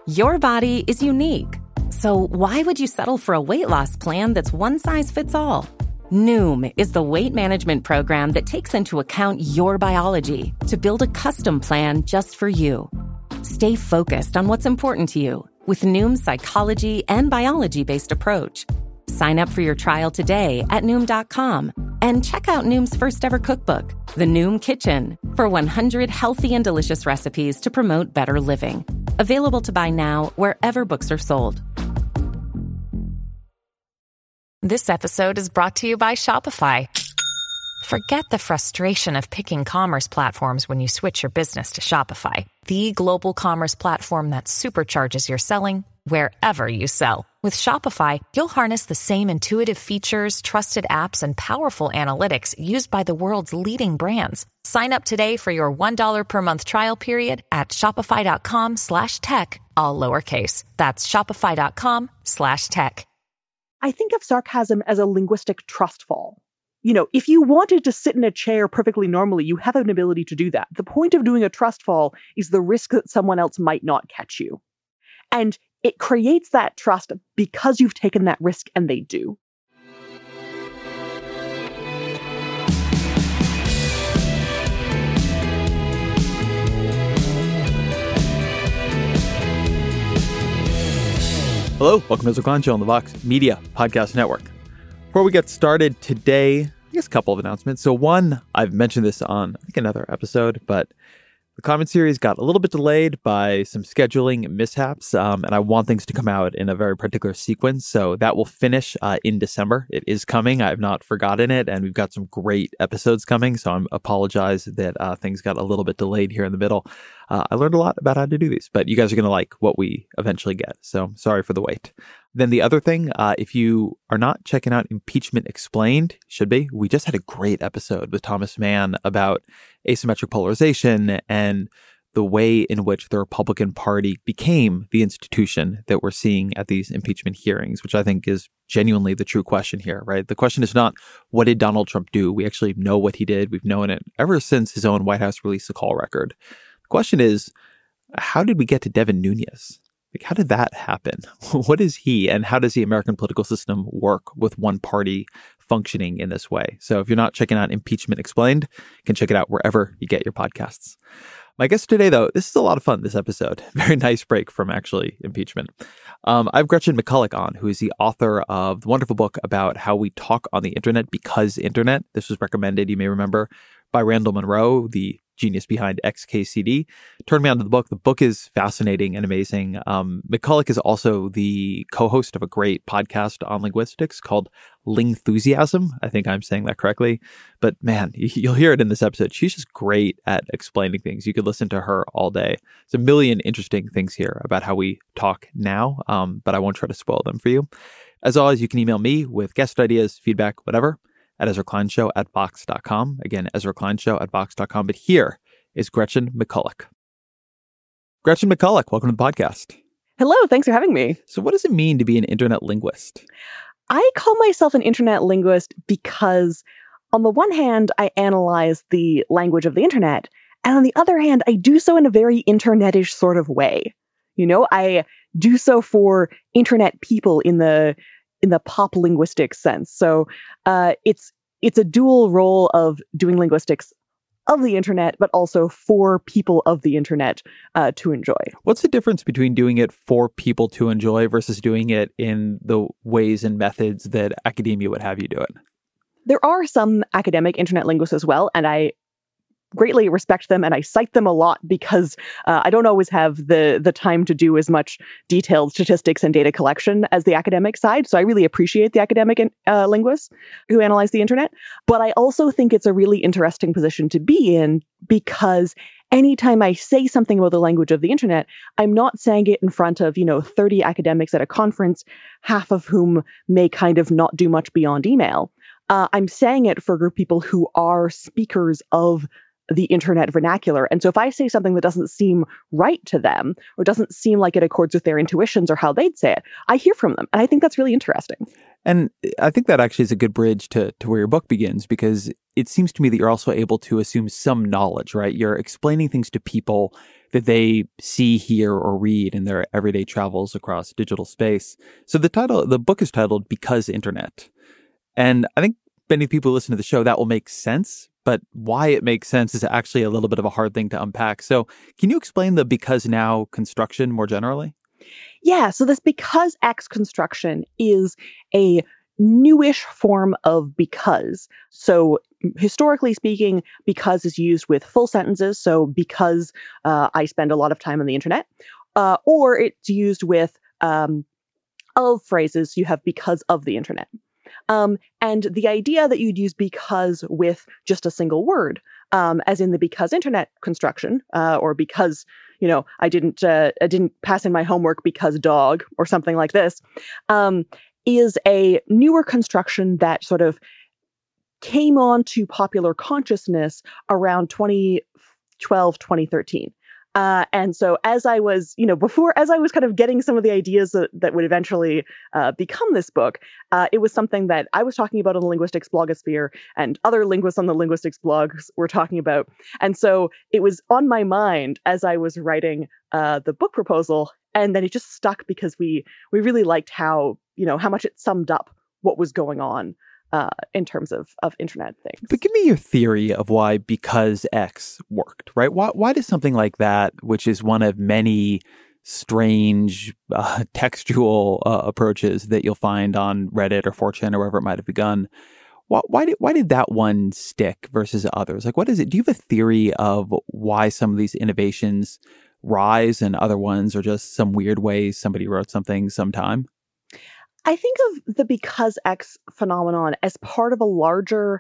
Your body is unique. So why would you settle for a weight loss plan that's one size fits all? Noom is the weight management program that takes into account your biology to build a custom plan just for you. Stay focused on what's important to you with Noom's psychology and biology-based approach. Sign up for your trial today at Noom.com and check out Noom's first ever cookbook, The Noom Kitchen, for 100 healthy and delicious recipes to promote better living. Available to buy now wherever books are sold. This episode is brought to you by Shopify. Forget the frustration of picking commerce platforms when you switch your business to Shopify, the global commerce platform that supercharges your selling wherever you sell. With Shopify, you'll harness the same intuitive features, trusted apps, and powerful analytics used by the world's leading brands. Sign up today for your $1 per month trial period at shopify.com/tech, all lowercase. That's shopify.com/tech. I think of sarcasm as a linguistic trust fall. You know, if you wanted to sit in a chair perfectly normally, you have an ability to do that. The point of doing a trust fall is the risk that someone else might not catch you. And it creates that trust because you've taken that risk and they do. Hello, welcome to the Klein Show on the Vox Media Podcast Network. Before we get started today, I guess a couple of announcements. So one, I've mentioned this on, I think, another episode, but the Common series got a little bit delayed by some scheduling mishaps, and I want things to come out in a very particular sequence. So that will finish in December. It is coming. I have not forgotten it, and we've got some great episodes coming. So I apologize that things got a little bit delayed here in the middle. I learned a lot about how to do these, but you guys are going to like what we eventually get. So sorry for the wait. Then the other thing, if you are not checking out Impeachment Explained, should be. We just had a great episode with Thomas Mann about asymmetric polarization and the way in which the Republican Party became the institution that we're seeing at these impeachment hearings, which I think is genuinely the true question here, right? The question is not, what did Donald Trump do? We actually know what he did. We've known it ever since his own White House released the call record. The question is, how did we get to Devin Nunes? Like, how did that happen? What is he, and how does the American political system work with one party functioning in this way? So if you're not checking out Impeachment Explained, you can check it out wherever you get your podcasts. My guest today, though, this is a lot of fun, this episode. Very nice break from actually impeachment. I have Gretchen McCulloch on, who is the author of the wonderful book about how we talk on the internet because internet. This was recommended, you may remember, by Randall Munroe, the genius behind XKCD. Turned me on to the book. The book is fascinating and amazing. McCulloch is also the co-host of a great podcast on linguistics called Lingthusiasm. I think I'm saying that correctly. But man, you'll hear it in this episode. She's just great at explaining things. You could listen to her all day. There's a million interesting things here about how we talk now, but I won't try to spoil them for you. As always, you can email me with guest ideas, feedback, whatever, at EzraKleinShow@Vox.com. Again, EzraKleinShow@Vox.com. But here is Gretchen McCulloch. Gretchen McCulloch, welcome to the podcast. Hello, thanks for having me. So what does it mean to be an internet linguist? I call myself an internet linguist because, on the one hand, I analyze the language of the internet, and on the other hand, I do so in a very internetish sort of way. You know, I do so for internet people in the pop linguistic sense. So it's a dual role of doing linguistics of the internet, but also for people of the internet to enjoy. What's the difference between doing it for people to enjoy versus doing it in the ways and methods that academia would have you do it? There are some academic internet linguists as well, and I greatly respect them, and I cite them a lot because I don't always have the time to do as much detailed statistics and data collection as the academic side. So I really appreciate the academic linguists who analyze the internet. But I also think it's a really interesting position to be in because anytime I say something about the language of the internet, I'm not saying it in front of, 30 academics at a conference, half of whom may kind of not do much beyond email. I'm saying it for a group of people who are speakers of the internet vernacular. And so if I say something that doesn't seem right to them or doesn't seem like it accords with their intuitions or how they'd say it, I hear from them. And I think that's really interesting. And I think that actually is a good bridge to where your book begins, because it seems to me that you're also able to assume some knowledge, right? You're explaining things to people that they see, hear, or read in their everyday travels across digital space. So the book is titled Because Internet. And I think many people who listen to the show, that will make sense. But why it makes sense is actually a little bit of a hard thing to unpack. So can you explain the because now construction more generally? Yeah, so this because X construction is a newish form of because. So historically speaking, because is used with full sentences. So because I spend a lot of time on the internet, or it's used with of phrases. You have because of the internet. And the idea that you'd use because with just a single word, as in the because internet construction, or because, I didn't pass in my homework because dog, or something like this, is a newer construction that sort of came onto popular consciousness around 2012, 2013. And so as I was kind of getting some of the ideas that would eventually become this book, it was something that I was talking about on the linguistics blogosphere, and other linguists on the linguistics blogs were talking about. And so it was on my mind as I was writing the book proposal, and then it just stuck because we really liked how much it summed up what was going on in terms of internet things. But give me your theory of why because X worked, right? Why does something like that, which is one of many strange textual approaches that you'll find on Reddit or 4chan or wherever it might have begun, why did that one stick versus others? Like, what is it? Do you have a theory of why some of these innovations rise and other ones are just some weird way somebody wrote something sometime? I think of the because X phenomenon as part of a larger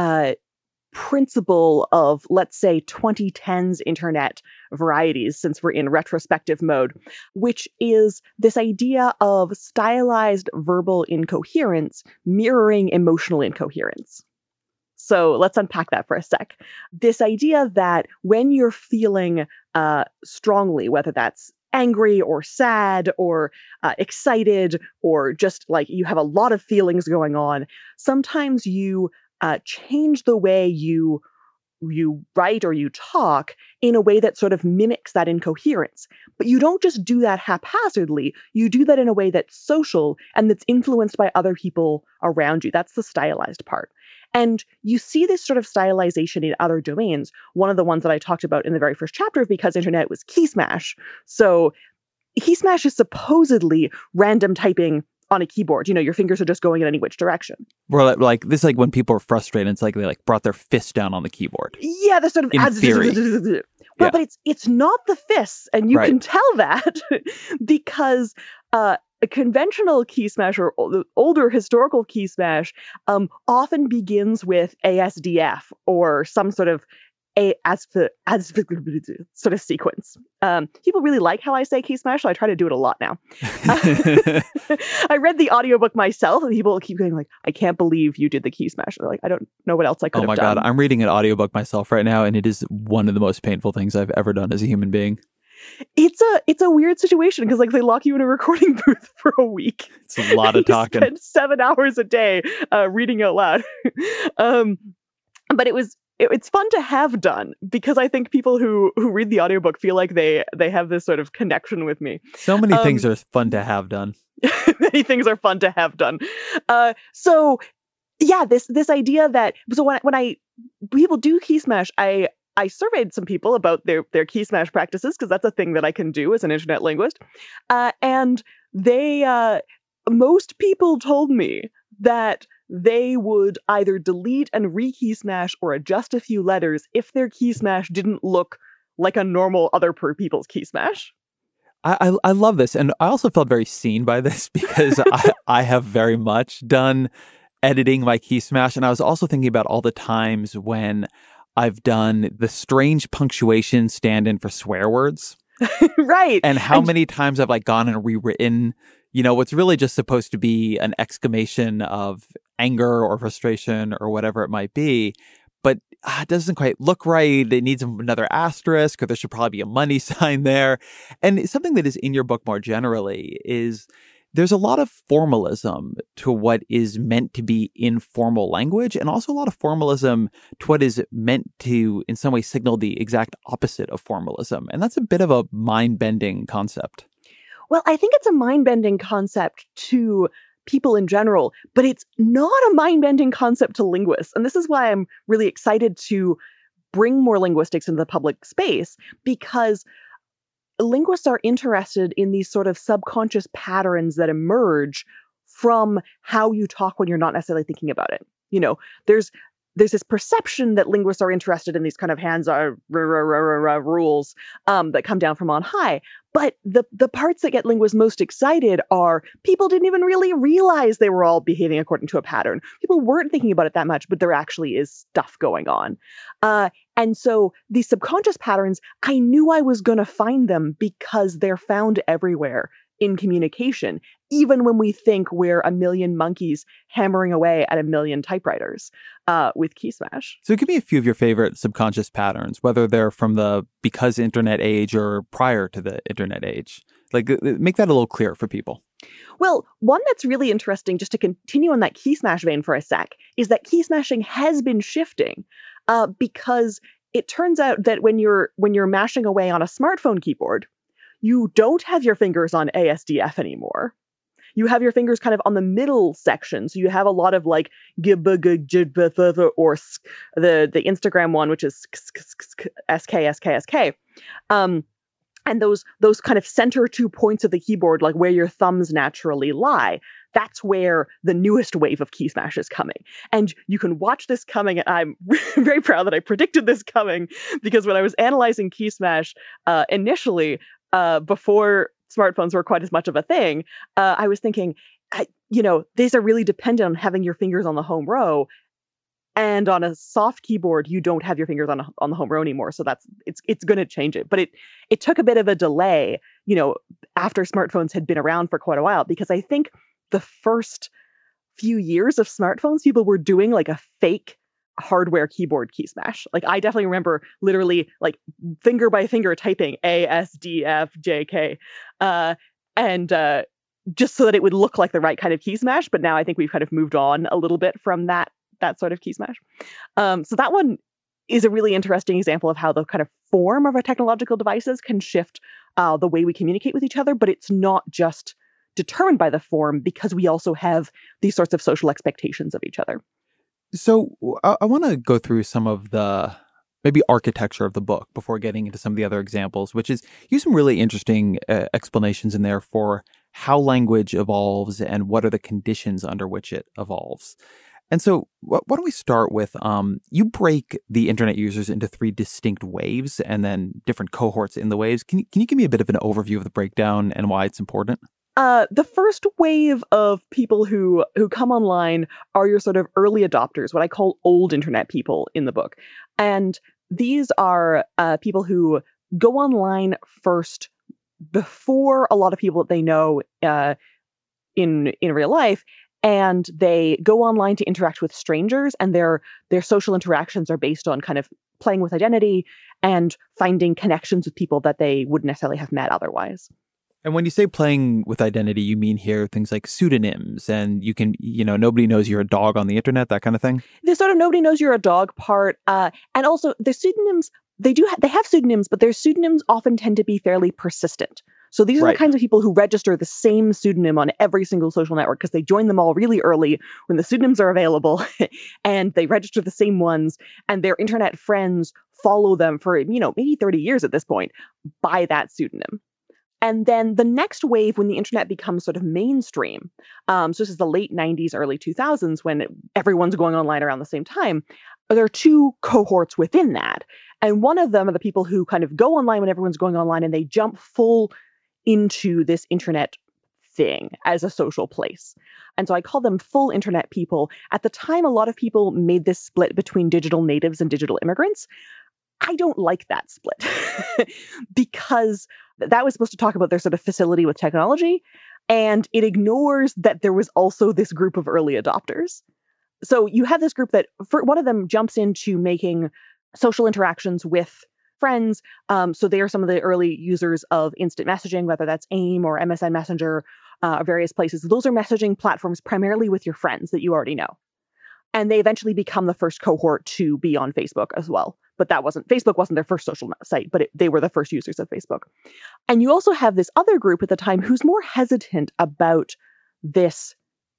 principle of, let's say, 2010s internet varieties, since we're in retrospective mode, which is this idea of stylized verbal incoherence mirroring emotional incoherence. So let's unpack that for a sec. This idea that when you're feeling strongly, whether that's angry or sad or excited, or just like you have a lot of feelings going on, sometimes you change the way you write or you talk in a way that sort of mimics that incoherence. But you don't just do that haphazardly. You do that in a way that's social and that's influenced by other people around you. That's the stylized part. And you see this sort of stylization in other domains. One of the ones that I talked about in the very first chapter of Because Internet was key smash. So key smash is supposedly random typing on a keyboard. Your fingers are just going in any which direction. Well, like this, like when people are frustrated, it's like they brought their fist down on the keyboard. Yeah, the sort of in theory. Well, but it's not the fists, and you can tell that because a conventional key smash or older historical key smash often begins with ASDF or some sort of sort of sequence. People really like how I say key smash, so I try to do it a lot now. I read the audiobook myself, and people keep going like, I can't believe you did the key smash. They're like, I don't know what else I could have done. Oh my God, I'm reading an audiobook myself right now, and it is one of the most painful things I've ever done as a human being. It's a weird situation because they lock you in a recording booth for a week. It's a lot of talking. Spend 7 hours a day reading out loud. But it's fun to have done because I think people who read the audiobook feel like they have this sort of connection with me. So many things are fun to have done. Many things are fun to have done. So yeah, this idea that when people do key smash, I surveyed some people about their key smash practices because that's a thing that I can do as an internet linguist, and most people told me that they would either delete and re-key smash or adjust a few letters if their key smash didn't look like a normal other people's key smash. I love this. And I also felt very seen by this because I have very much done editing my key smash. And I was also thinking about all the times when I've done the strange punctuation stand-in for swear words. Right. And how many times I've gone and rewritten, what's really just supposed to be an exclamation of anger or frustration or whatever it might be, but it doesn't quite look right. It needs another asterisk, or there should probably be a money sign there. And something that is in your book more generally is there's a lot of formalism to what is meant to be informal language, and also a lot of formalism to what is meant to, in some way, signal the exact opposite of formalism. And that's a bit of a mind-bending concept. Well, I think it's a mind-bending concept to people in general, but it's not a mind-bending concept to linguists. And this is why I'm really excited to bring more linguistics into the public space, because linguists are interested in these sort of subconscious patterns that emerge from how you talk when you're not necessarily thinking about it. You know, there's this perception that linguists are interested in these kind of hands-on rules that come down from on high. But the parts that get linguists most excited are people didn't even really realize they were all behaving according to a pattern. People weren't thinking about it that much, but there actually is stuff going on. And so these subconscious patterns, I knew I was going to find them because they're found everywhere in communication, even when we think we're a million monkeys hammering away at a million typewriters with Key Smash. So give me a few of your favorite subconscious patterns, whether they're from the because internet age or prior to the internet age. Like, make that a little clearer for people. Well, one that's really interesting, just to continue on that Key Smash vein for a sec, is that key smashing has been shifting because it turns out that when you're mashing away on a smartphone keyboard, you don't have your fingers on ASDF anymore. You have your fingers kind of on the middle section. So you have a lot of like or the Instagram one, which is SK. And those kind of center 2 points of the keyboard, like where your thumbs naturally lie, that's where the newest wave of Key Smash is coming. And you can watch this coming. And I'm very proud that I predicted this coming, because when I was analyzing Key Smash initially, before smartphones were quite as much of a thing, I was thinking, these are really dependent on having your fingers on the home row. And on a soft keyboard, you don't have your fingers on the home row anymore. So it's going to change it. But it took a bit of a delay, after smartphones had been around for quite a while, because I think the first few years of smartphones, people were doing like a fake hardware keyboard Key Smash. Like, I definitely remember literally like finger by finger typing ASDFJK, and just so that it would look like the right kind of Key Smash. But now I think we've kind of moved on a little bit from that sort of Key Smash. So that one is a really interesting example of how the kind of form of our technological devices can shift the way we communicate with each other, but it's not just determined by the form, because we also have these sorts of social expectations of each other. So I want to go through some of the maybe architecture of the book before getting into some of the other examples, which is use some really interesting explanations in there for how language evolves and what are the conditions under which it evolves. And so why don't we start with, you break the internet users into 3 distinct waves and then different cohorts in the waves. Can you give me a bit of an overview of the breakdown and why it's important? The first wave of people who come online are your sort of early adopters, what I call old internet people in the book. And these are people who go online first before a lot of people that they know in real life. And they go online to interact with strangers, and their social interactions are based on kind of playing with identity and finding connections with people that they wouldn't necessarily have met otherwise. And when you say playing with identity, you mean here things like pseudonyms, and you can, nobody knows you're a dog on the internet, that kind of thing? The sort of nobody knows you're a dog part. And also the pseudonyms, they have pseudonyms, but their pseudonyms often tend to be fairly persistent. So these are the kinds of people who register the same pseudonym on every single social network because they join them all really early when the pseudonyms are available, and they register the same ones, and their internet friends follow them for, maybe 30 years at this point by that pseudonym. And then the next wave, when the internet becomes sort of mainstream, so this is the late 90s, early 2000s, when everyone's going online around the same time, there are 2 cohorts within that. And one of them are the people who kind of go online when everyone's going online, and they jump full into this internet thing as a social place. And so I call them full internet people. At the time, a lot of people made this split between digital natives and digital immigrants. I don't like that split because that was supposed to talk about their sort of facility with technology, and it ignores that there was also this group of early adopters. So you have this group that one of them jumps into making social interactions with friends. So they are some of the early users of instant messaging, whether that's AIM or MSN Messenger, various places. Those are messaging platforms primarily with your friends that you already know. And they eventually become the first cohort to be on Facebook as well. But Facebook wasn't their first social site, but they were the first users of Facebook. And you also have this other group at the time who's more hesitant about this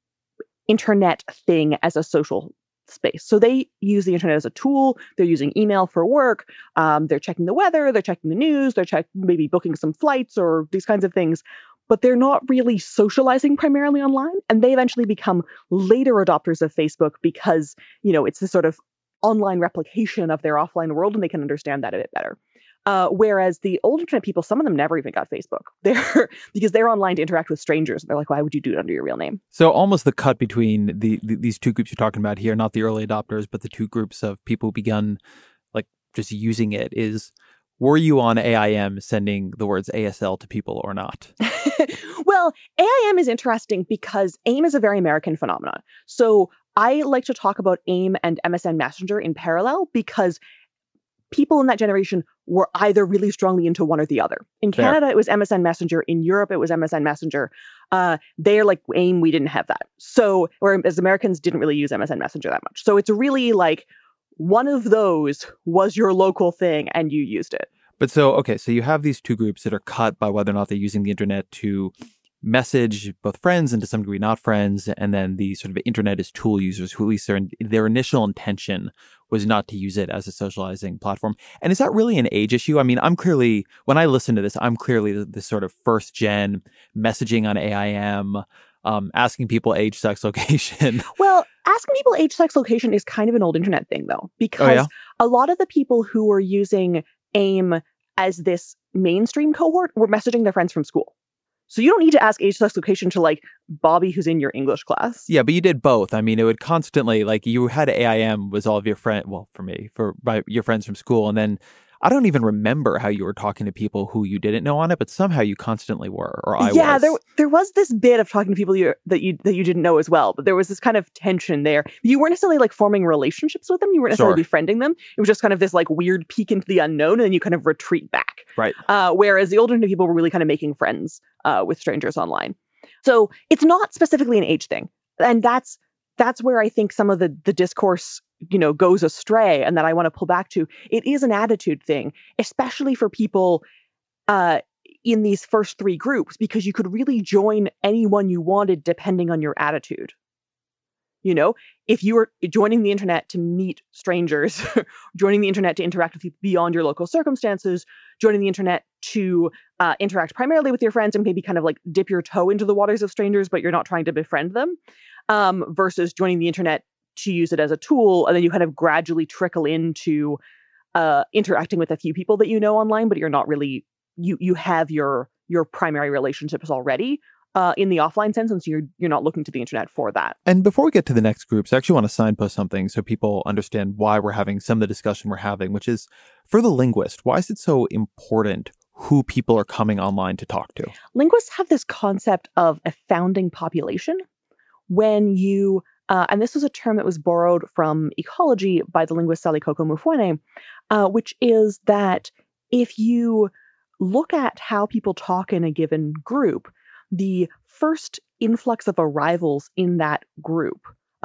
internet thing as a social space. So they use the internet as a tool. They're using email for work. They're checking the weather. They're checking the news. They're maybe booking some flights or these kinds of things. But they're not really socializing primarily online. And they eventually become later adopters of Facebook because, it's this sort of online replication of their offline world, and they can understand that a bit better. Whereas the old internet people, some of them never even got Facebook. Because they're online to interact with strangers. They're like, why would you do it under your real name? So almost the cut between these two groups you're talking about here, not the early adopters, but the two groups of people who begun just using it is, were you on AIM sending the words ASL to people or not? Well, AIM is interesting because AIM is a very American phenomenon. So I like to talk about AIM and MSN Messenger in parallel because people in that generation were either really strongly into one or the other. In Canada, it was MSN Messenger. In Europe, it was MSN Messenger. They're like AIM, we didn't have that. So, whereas Americans didn't really use MSN Messenger that much. So it's really like one of those was your local thing and you used it. But so you have these two groups that are cut by whether or not they're using the internet to message both friends and to some degree not friends, and then the sort of internet as tool users who at least their initial intention was not to use it as a socializing platform. And is that really an age issue? I mean, when I listen to this, I'm clearly this sort of first gen messaging on AIM, asking people age, sex, location. Well, asking people age, sex, location is kind of an old internet thing though, because a lot of the people who were using AIM as this mainstream cohort were messaging their friends from school. So you don't need to ask age, sex, location to Bobby who's in your English class. Yeah, but you did both. I mean, it would constantly you had AIM was all of your your friends from school, and then I don't even remember how you were talking to people who you didn't know on it, but somehow you constantly were, or I was. Yeah, there was this bit of talking to people that you didn't know as well, but there was this kind of tension there. You weren't necessarily forming relationships with them. You weren't necessarily befriending them. It was just kind of this weird peek into the unknown, and then you kind of retreat back. Right. Whereas the older people were really kind of making friends with strangers online. So it's not specifically an age thing, and that's where I think some of the discourse goes astray, and that I want to pull back to. It is an attitude thing, especially for people in these first three groups, because you could really join anyone you wanted depending on your attitude. If you were joining the internet to meet strangers, joining the internet to interact with people beyond your local circumstances, joining the internet to interact primarily with your friends and maybe kind of dip your toe into the waters of strangers, but you're not trying to befriend them, versus joining the internet to use it as a tool, and then you kind of gradually trickle into interacting with a few people that you know online, but you're not really, you have your primary relationships already in the offline sense, and so you're not looking to the internet for that. And before we get to the next groups, I actually want to signpost something so people understand why we're having some of the discussion we're having, which is, for the linguist, why is it so important who people are coming online to talk to? Linguists have this concept of a founding population. When you and this was a term that was borrowed from ecology by the linguist Sally Coco Mufwene, which is that if you look at how people talk in a given group, the first influx of arrivals in that group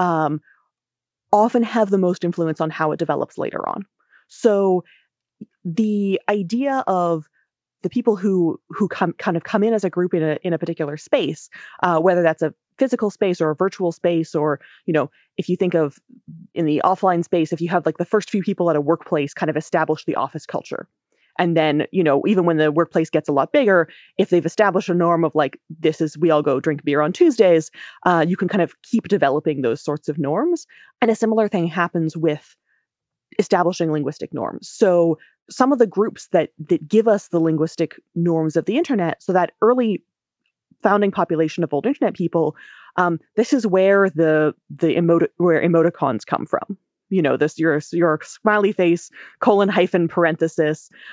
often have the most influence on how it develops later on. So the idea of the people who come in as a group in a particular space, whether that's a physical space or a virtual space, or if you think of in the offline space, if you have the first few people at a workplace kind of establish the office culture. And then, even when the workplace gets a lot bigger, if they've established a norm of we all go drink beer on Tuesdays, you can kind of keep developing those sorts of norms. And a similar thing happens with establishing linguistic norms. So some of the groups that give us the linguistic norms of the internet, so that early founding population of old internet people, this is where where emoticons come from. This your smiley face, :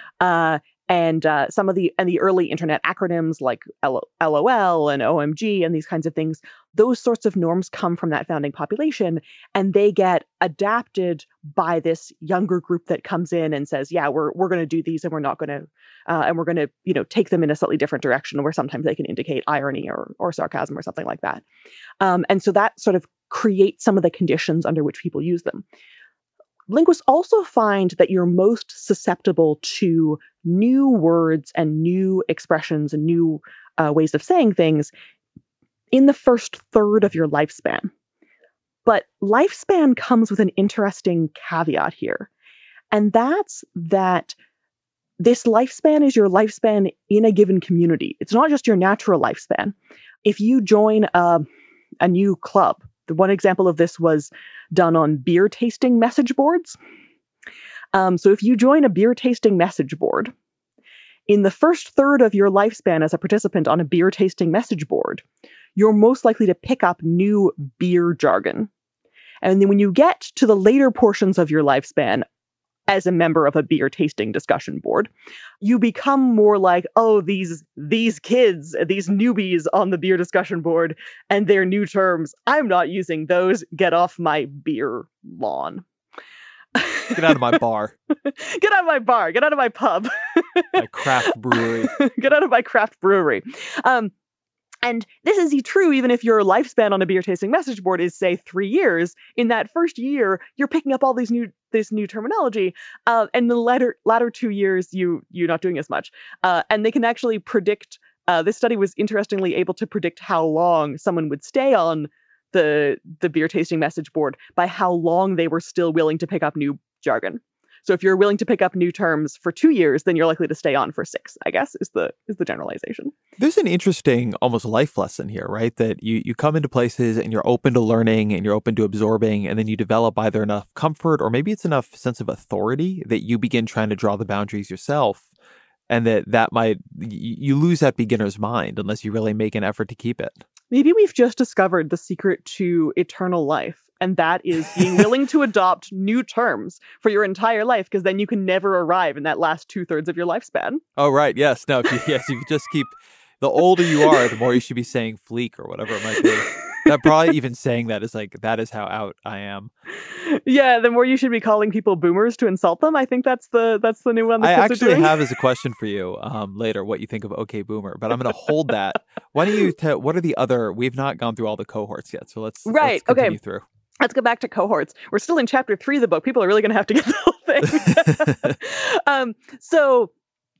parenthesis, And some of the early internet acronyms like LOL and OMG and these kinds of things, those sorts of norms come from that founding population, and they get adapted by this younger group that comes in and says, yeah, we're going to do these, and we're not going to and we're going to take them in a slightly different direction, where sometimes they can indicate irony or sarcasm or something like that. And so that sort of creates some of the conditions under which people use them. Linguists also find that you're most susceptible to new words and new expressions and new ways of saying things in the first third of your lifespan. But lifespan comes with an interesting caveat here. And that's that this lifespan is your lifespan in a given community. It's not just your natural lifespan. If you join a new club, the one example of this was done on beer tasting message boards. So if you join a beer tasting message board, in the first third of your lifespan as a participant on a beer tasting message board, you're most likely to pick up new beer jargon. And then when you get to the later portions of your lifespan as a member of a beer tasting discussion board, you become more like, oh, these kids, these newbies on the beer discussion board and their new terms, I'm not using those. Get off my beer lawn. Get out of my bar. Get out of my bar. Get out of my pub. My craft brewery. Get out of my craft brewery. And this is true even if your lifespan on a beer tasting message board is, say, 3 years. In that first year, you're picking up all this new terminology. And the latter 2 years, you're not doing as much. And they can actually predict. This study was interestingly able to predict how long someone would stay on the beer tasting message board by how long they were still willing to pick up new jargon. So if you're willing to pick up new terms for 2 years, then you're likely to stay on for 6, I guess, is the generalization. There's an interesting almost life lesson here, right? That you come into places and you're open to learning and you're open to absorbing, and then you develop either enough comfort or maybe it's enough sense of authority that you begin trying to draw the boundaries yourself, and that might, you lose that beginner's mind unless you really make an effort to keep it. Maybe we've just discovered the secret to eternal life, and that is being willing to adopt new terms for your entire life, because then you can never arrive in that last 2/3 of your lifespan. Oh, right. Yes. No, if you just keep, the older you are, the more you should be saying fleek or whatever it might be. That probably even saying that is like, that is how out I am. Yeah, the more you should be calling people boomers to insult them. I think that's the new one. I actually have as a question for you later what you think of OK Boomer, but I'm going to hold that. Why don't you what are the other? We've not gone through all the cohorts yet, so let's continue through. Let's go back to cohorts. We're still in chapter 3 of the book. People are really going to have to get the whole thing. So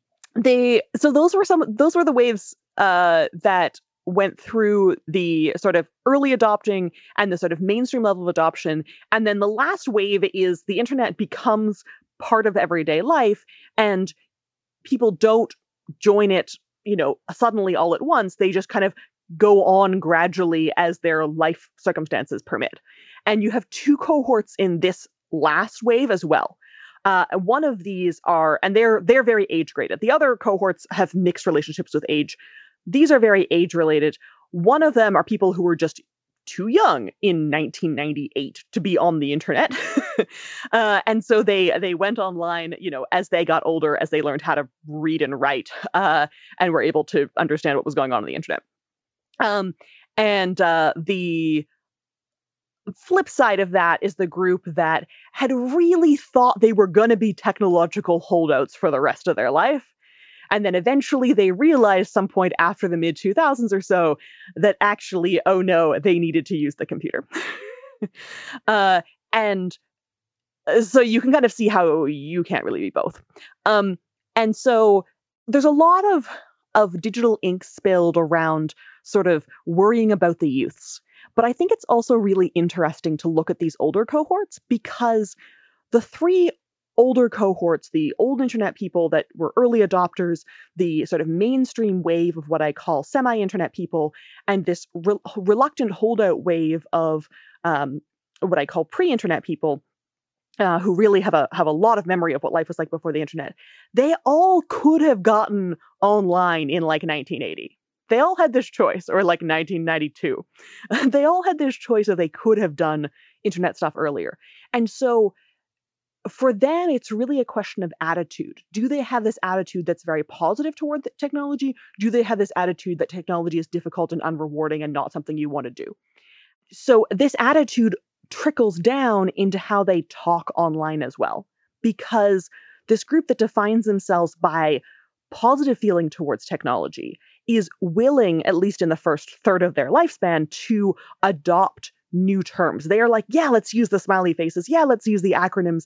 those were the waves that went through the sort of early adopting and the sort of mainstream level of adoption. And then the last wave is the internet becomes part of everyday life, and people don't join it, suddenly all at once. They just kind of go on gradually as their life circumstances permit. And you have 2 cohorts in this last wave as well. One of these and they're very age graded. The other cohorts have mixed relationships with age. These are very age related. One of them are people who were just too young in 1998 to be on the internet. And so they went online, as they got older, as they learned how to read and write, and were able to understand what was going on the internet. And the flip side of that is the group that had really thought they were going to be technological holdouts for the rest of their life. And then eventually they realized some point after the mid-2000s or so that actually, oh no, they needed to use the computer. And so you can kind of see how you can't really be both. And so there's a lot of digital ink spilled around sort of worrying about the youths. But I think it's also really interesting to look at these older cohorts, because the 3 older cohorts, the old internet people that were early adopters, the sort of mainstream wave of what I call semi-internet people, and this reluctant holdout wave of what I call pre-internet people, who really have a lot of memory of what life was like before the internet. They all could have gotten online in like 1980. They all had this choice, or like 1992. They all had this choice, or they could have done internet stuff earlier. And so for them, it's really a question of attitude. Do they have this attitude that's very positive toward the technology? Do they have this attitude that technology is difficult and unrewarding and not something you want to do? So this attitude trickles down into how they talk online as well, because this group that defines themselves by positive feeling towards technology is willing, at least in the first third of their lifespan, to adopt new terms. They are like, yeah, let's use the smiley faces. Yeah, let's use the acronyms.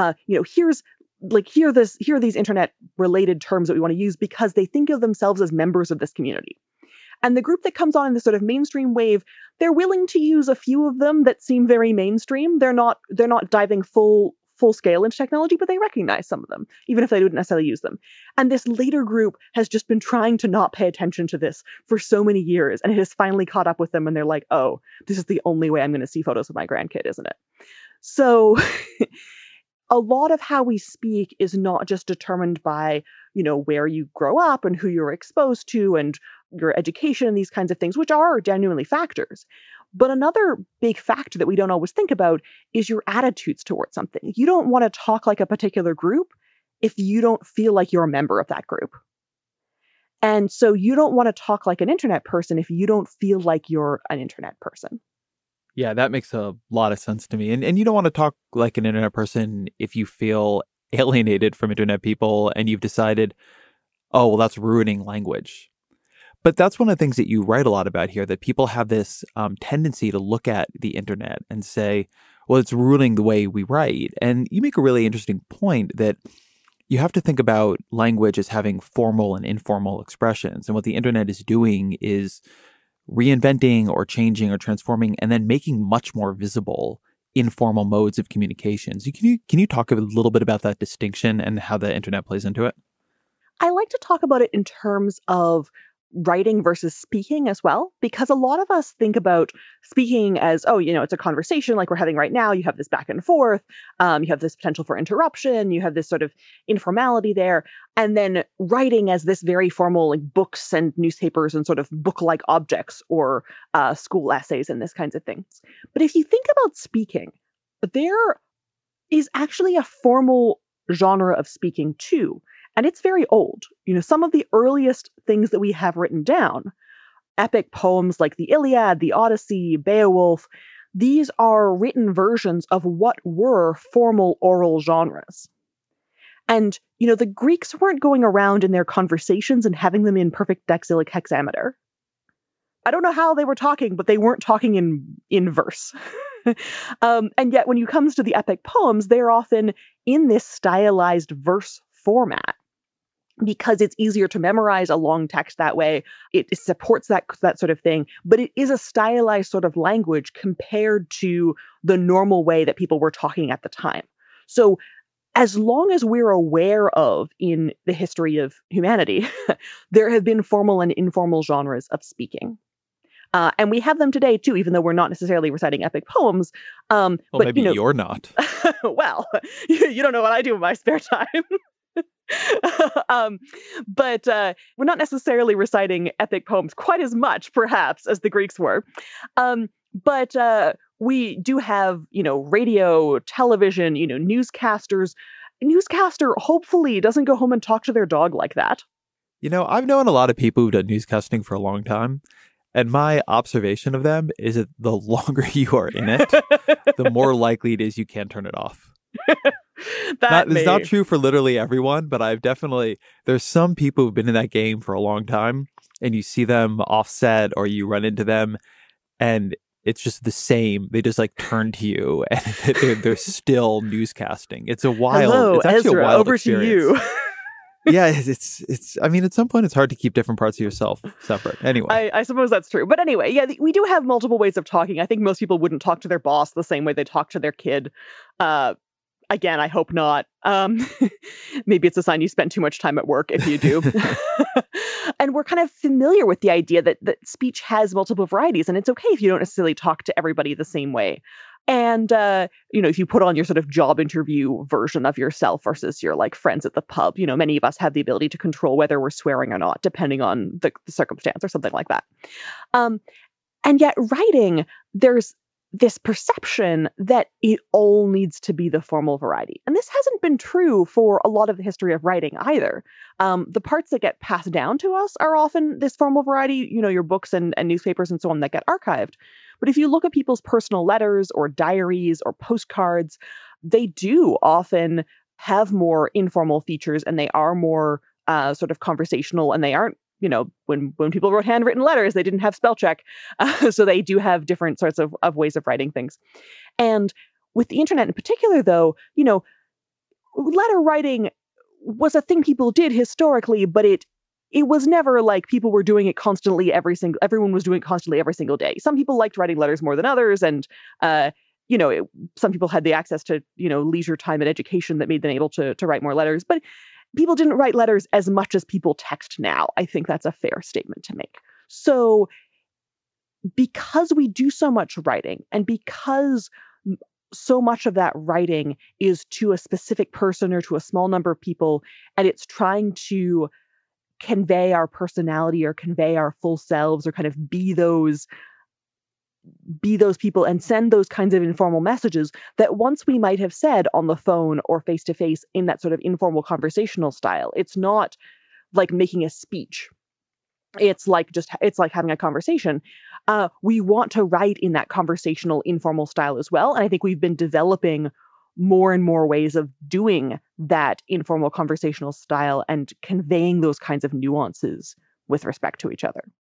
Here are these internet related terms that we want to use because they think of themselves as members of this community. And the group that comes on in this sort of mainstream wave, they're willing to use a few of them that seem very mainstream. They're not diving full scale into technology, but they recognize some of them, even if they don't necessarily use them. And this later group has just been trying to not pay attention to this for so many years, and it has finally caught up with them, and they're like, oh, this is the only way I'm going to see photos of my grandkid, isn't it? So a lot of how we speak is not just determined by, where you grow up and who you're exposed to and your education and these kinds of things, which are genuinely factors. But another big factor that we don't always think about is your attitudes towards something. You don't want to talk like a particular group if you don't feel like you're a member of that group. And so you don't want to talk like an internet person if you don't feel like you're an internet person. Yeah, that makes a lot of sense to me. And you don't want to talk like an internet person if you feel alienated from internet people and you've decided, oh, well, that's ruining language. But that's one of the things that you write a lot about here, that people have this tendency to look at the internet and say, well, it's ruining the way we write. And you make a really interesting point that you have to think about language as having formal and informal expressions. And what the internet is doing is reinventing or changing or transforming and then making much more visible informal modes of communications. Can you talk a little bit about that distinction and how the internet plays into it? I like to talk about it in terms of writing versus speaking as well, because a lot of us think about speaking as, it's a conversation like we're having right now. You have this back and forth. You have this potential for interruption. You have this sort of informality there. And then writing as this very formal, like books and newspapers and sort of book-like objects or school essays and this kinds of things. But if you think about speaking, there is actually a formal genre of speaking too. And it's very old. Some of the earliest things that we have written down, epic poems like the Iliad, the Odyssey, Beowulf, these are written versions of what were formal oral genres. And, the Greeks weren't going around in their conversations and having them in perfect dexilic hexameter. I don't know how they were talking, but they weren't talking in verse. And yet when it comes to the epic poems, they're often in this stylized verse format, because it's easier to memorize a long text that way. It supports that sort of thing, but it is a stylized sort of language compared to the normal way that people were talking at the time. So as long as we're aware of in the history of humanity, there have been formal and informal genres of speaking. And we have them today, too, even though we're not necessarily reciting epic poems. But maybe you're not. Well, you don't know what I do in my spare time. But we're not necessarily reciting epic poems quite as much, perhaps, as the Greeks were. But we do have, radio, television, newscasters. A newscaster hopefully doesn't go home and talk to their dog like that. I've known a lot of people who've done newscasting for a long time. And my observation of them is that the longer you are in it, the more likely it is you can't turn it off. It's not true for literally everyone, but there's some people who've been in that game for a long time and you see them offset or you run into them and it's just the same. They just turn to you and they're still newscasting. It's actually Ezra, a wild over experience. To you. Yeah, it's I mean, at some point it's hard to keep different parts of yourself separate. Anyway. I suppose that's true. But anyway, yeah, we do have multiple ways of talking. I think most people wouldn't talk to their boss the same way they talk to their kid. Again, I hope not. Maybe it's a sign you spend too much time at work if you do. And we're kind of familiar with the idea that speech has multiple varieties, and it's okay if you don't necessarily talk to everybody the same way. And, if you put on your sort of job interview version of yourself versus your friends at the pub, many of us have the ability to control whether we're swearing or not, depending on the circumstance or something like that. And yet writing, there's this perception that it all needs to be the formal variety. And this hasn't been true for a lot of the history of writing either. The parts that get passed down to us are often this formal variety, your books and newspapers and so on that get archived. But if you look at people's personal letters or diaries or postcards, they do often have more informal features, and they are more sort of conversational, and they aren't, when people wrote handwritten letters, they didn't have spell check. So they do have different sorts of ways of writing things. And with the internet in particular, though, letter writing was a thing people did historically, but it was never like people were doing it constantly everyone was doing it constantly every single day. Some people liked writing letters more than others. And, some people had the access to, leisure time and education that made them able to write more letters. But people didn't write letters as much as people text now. I think that's a fair statement to make. So because we do so much writing, and because so much of that writing is to a specific person or to a small number of people, and it's trying to convey our personality or convey our full selves or kind of be those people and send those kinds of informal messages that once we might have said on the phone or face to face in that sort of informal conversational style. It's not like making a speech. It's like having a conversation. We want to write in that conversational, informal style as well. And I think we've been developing more and more ways of doing that informal conversational style and conveying those kinds of nuances with respect to each other.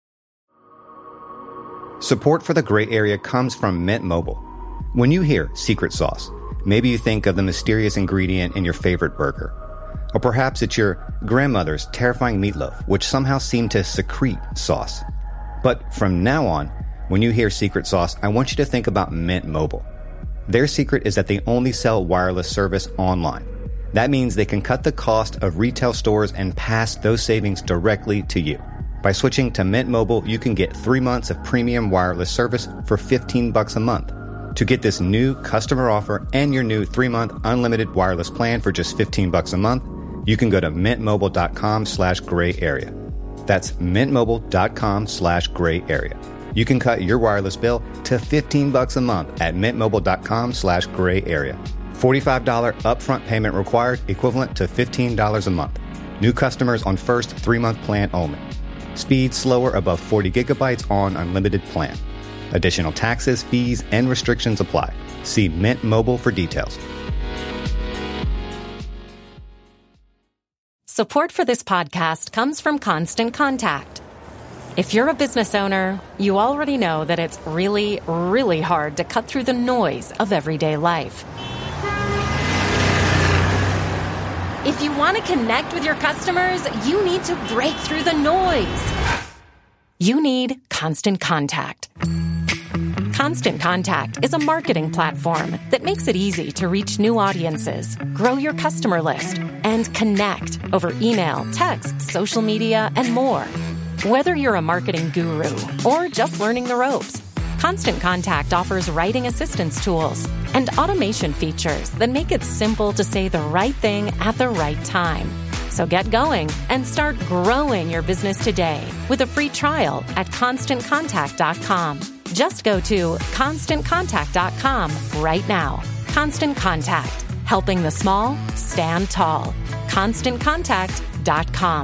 Support for the Gray Area comes from Mint Mobile. When you hear secret sauce, maybe you think of the mysterious ingredient in your favorite burger. Or perhaps it's your grandmother's terrifying meatloaf, which somehow seemed to secrete sauce. But from now on, when you hear secret sauce, I want you to think about Mint Mobile. Their secret is that they only sell wireless service online. That means they can cut the cost of retail stores and pass those savings directly to you. By switching to Mint Mobile, you can get 3 months of premium wireless service for $15 a month. To get this new customer offer and your new 3-month unlimited wireless plan for just $15 a month, you can go to mintmobile.com/gray area. That's mintmobile.com/gray area. You can cut your wireless bill to $15 a month at mintmobile.com/gray area. $45 upfront payment required, equivalent to $15 a month. New customers on first 3-month plan only. Speed slower above 40 gigabytes on unlimited plan. Additional taxes, fees, and restrictions apply. See Mint Mobile for details. Support for this podcast comes from Constant Contact. If you're a business owner, you already know that it's really, really hard to cut through the noise of everyday life. If you want to connect with your customers, you need to break through the noise. You need Constant Contact. Constant Contact is a marketing platform that makes it easy to reach new audiences, grow your customer list, and connect over email, text, social media, and more. Whether you're a marketing guru or just learning the ropes, Constant Contact offers writing assistance tools and automation features that make it simple to say the right thing at the right time. So get going and start growing your business today with a free trial at ConstantContact.com. Just go to ConstantContact.com right now. Constant Contact, helping the small stand tall. ConstantContact.com.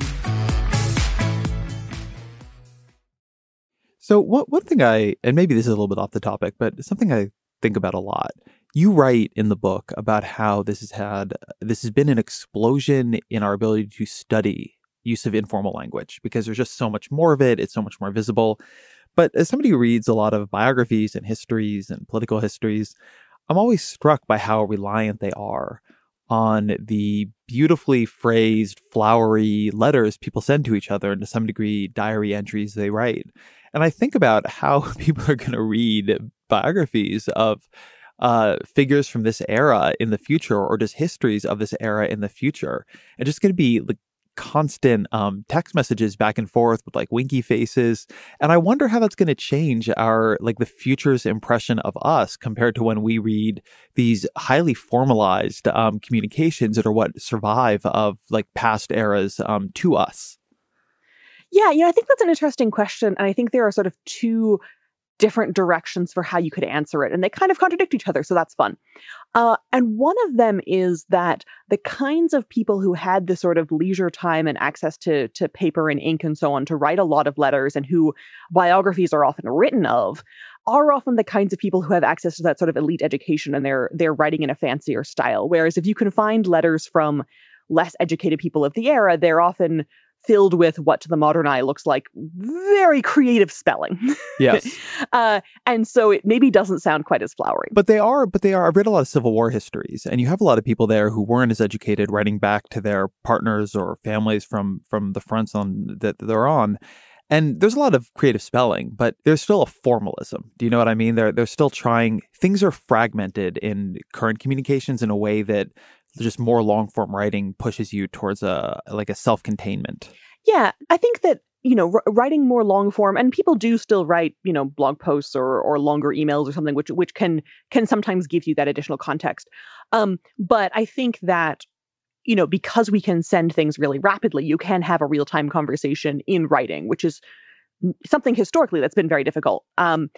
So one thing and maybe this is a little bit off the topic, but something I think about a lot. You write in the book about how this has been an explosion in our ability to study use of informal language because there's just so much more of it. It's so much more visible. But as somebody who reads a lot of biographies and histories and political histories, I'm always struck by how reliant they are on the beautifully phrased, flowery letters people send to each other and to some degree diary entries they write. And I think about how people are going to read biographies of figures from this era in the future, or just histories of this era in the future. And just going to be like constant text messages back and forth with like winky faces. And I wonder how that's going to change our the future's impression of us compared to when we read these highly formalized communications that are what survive of like past eras to us. Yeah, I think that's an interesting question. And I think there are sort of two different directions for how you could answer it. And they kind of contradict each other, so that's fun. And one of them is that the kinds of people who had this sort of leisure time and access to paper and ink and so on to write a lot of letters and who biographies are often written of are often the kinds of people who have access to that sort of elite education, and they're writing in a fancier style. Whereas if you can find letters from less educated people of the era, they're often filled with what to the modern eye looks like very creative spelling. Yes. And so it maybe doesn't sound quite as flowery. But they are. I've read a lot of Civil War histories, and you have a lot of people there who weren't as educated writing back to their partners or families from the fronts that they're on. And there's a lot of creative spelling, but there's still a formalism. Do you know what I mean? They're still trying. Things are fragmented in current communications in a way that just more long form writing pushes you towards a self-containment. Yeah, I think that, writing more long form, and people do still write, blog posts or longer emails or something, which can sometimes give you that additional context. But I think that, because we can send things really rapidly, you can have a real-time conversation in writing, which is something historically that's been very difficult.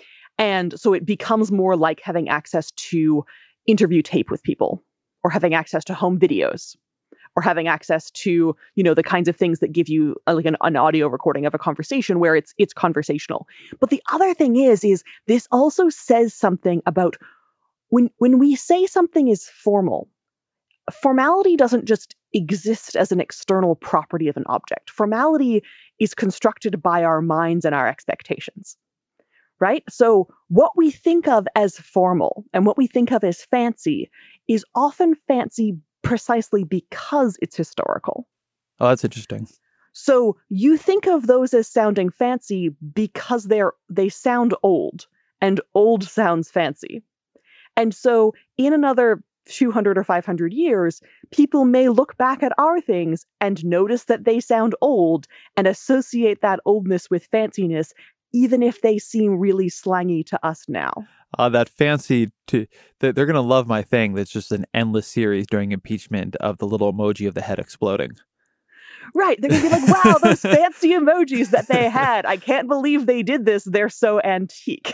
And so it becomes more like having access to interview tape with people, or having access to home videos, or having access to, the kinds of things that give you like an audio recording of a conversation where it's conversational. But the other thing is this also says something about when we say something is formal, formality doesn't just exist as an external property of an object. Formality is constructed by our minds and our expectations. Right? So what we think of as formal and what we think of as fancy is often fancy precisely because it's historical. Oh, that's interesting. So you think of those as sounding fancy because they sound old, and old sounds fancy. And so in another few hundred or 500 years, people may look back at our things and notice that they sound old and associate that oldness with fanciness, even if they seem really slangy to us now. That fancy, they're going to love my thing that's just an endless series during impeachment of the little emoji of the head exploding. Right. They're going to be like, wow, those fancy emojis that they had. I can't believe they did this. They're so antique.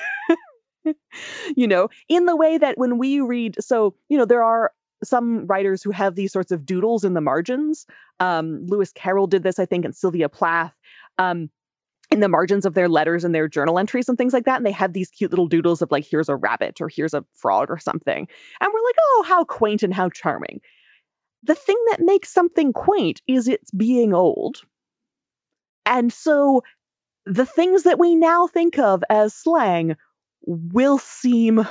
In the way that when we read, so, there are some writers who have these sorts of doodles in the margins. Lewis Carroll did this, I think, and Sylvia Plath. In the margins of their letters and their journal entries and things like that. And they have these cute little doodles of like, here's a rabbit or here's a frog or something. And we're like, oh, how quaint and how charming. The thing that makes something quaint is it's being old. And so the things that we now think of as slang will seem,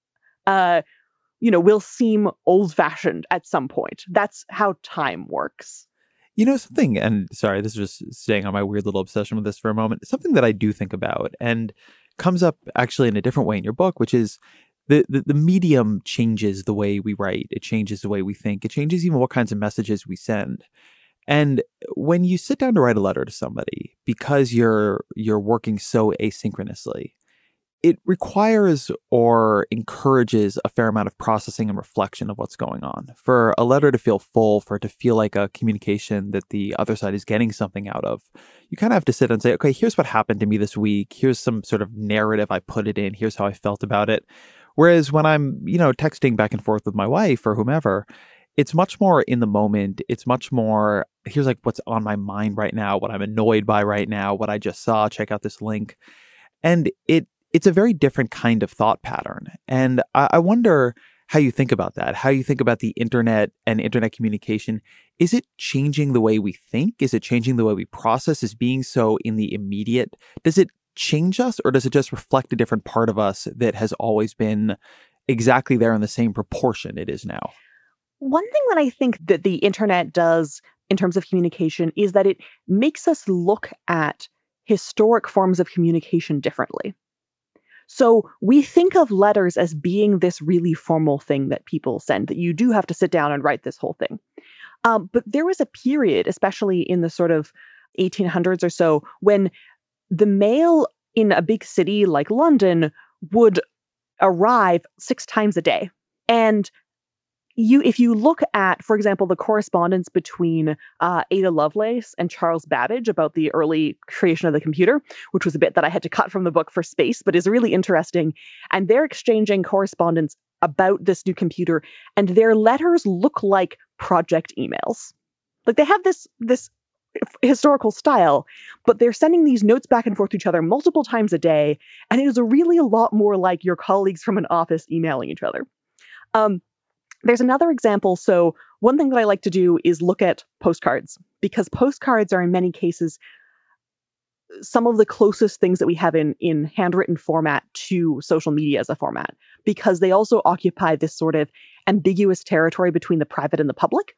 old-fashioned at some point. That's how time works. Something, and sorry, this is just staying on my weird little obsession with this for a moment, something that I do think about and comes up actually in a different way in your book, which is the medium changes the way we write. It changes the way we think. It changes even what kinds of messages we send. And when you sit down to write a letter to somebody, because you're working so asynchronously, it requires or encourages a fair amount of processing and reflection of what's going on. For a letter to feel full, for it to feel like a communication that the other side is getting something out of, you kind of have to sit and say, okay, here's what happened to me this week. Here's some sort of narrative I put it in. Here's how I felt about it. Whereas when I'm, texting back and forth with my wife or whomever, it's much more in the moment. It's much more, here's like what's on my mind right now, what I'm annoyed by right now, what I just saw, check out this link. And it's a very different kind of thought pattern. And I wonder how you think about that, how you think about the internet and internet communication. Is it changing the way we think? Is it changing the way we process? Is being so in the immediate? Does it change us, or does it just reflect a different part of us that has always been exactly there in the same proportion it is now? One thing that I think that the internet does in terms of communication is that it makes us look at historic forms of communication differently. So we think of letters as being this really formal thing that people send, that you do have to sit down and write this whole thing. But there was a period, especially in the sort of 1800s or so, when the mail in a big city like London would arrive 6 times a day. And if you look at, for example, the correspondence between Ada Lovelace and Charles Babbage about the early creation of the computer, which was a bit that I had to cut from the book for space, but is really interesting. And they're exchanging correspondence about this new computer, and their letters look like project emails. Like they have this historical style, but they're sending these notes back and forth to each other multiple times a day, and it is really a lot more like your colleagues from an office emailing each other. There's another example. So one thing that I like to do is look at postcards, because postcards are in many cases some of the closest things that we have in handwritten format to social media as a format, because they also occupy this sort of ambiguous territory between the private and the public.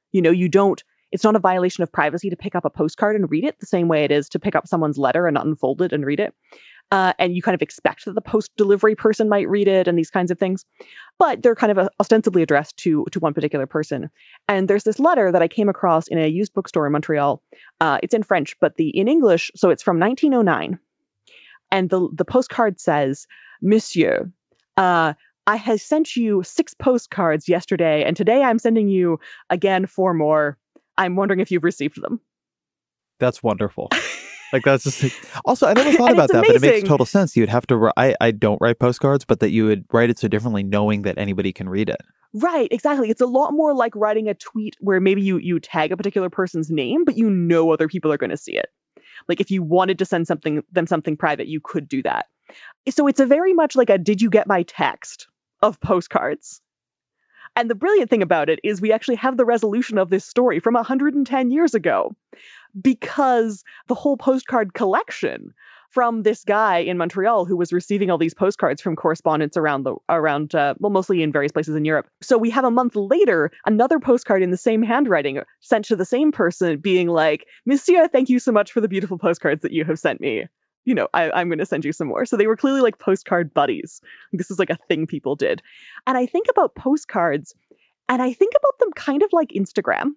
It's not a violation of privacy to pick up a postcard and read it the same way it is to pick up someone's letter and unfold it and read it. And you kind of expect that the post delivery person might read it and these kinds of things. But they're kind of ostensibly addressed to one particular person. And there's this letter that I came across in a used bookstore in Montreal. It's in French, but in English, so it's from 1909. And the postcard says, "Monsieur, I have sent you 6 postcards yesterday, and today I'm sending you again 4 more. I'm wondering if you've received them." That's wonderful. Like, that's just also, I never thought about that, amazing. but it makes total sense. You'd have to, I don't write postcards, but that you would write it so differently knowing that anybody can read it. Right, exactly. It's a lot more like writing a tweet where maybe you tag a particular person's name, but other people are going to see it. Like if you wanted to send them something private, you could do that. So it's a very much like a "did you get my text" of postcards. And the brilliant thing about it is we actually have the resolution of this story from 110 years ago, because the whole postcard collection from this guy in Montreal who was receiving all these postcards from correspondents around mostly in various places in Europe. So we have a month later, another postcard in the same handwriting sent to the same person being like, "Monsieur, thank you so much for the beautiful postcards that you have sent me. I'm going to send you some more." So they were clearly like postcard buddies. This is like a thing people did. And I think about postcards, and I think about them kind of like Instagram,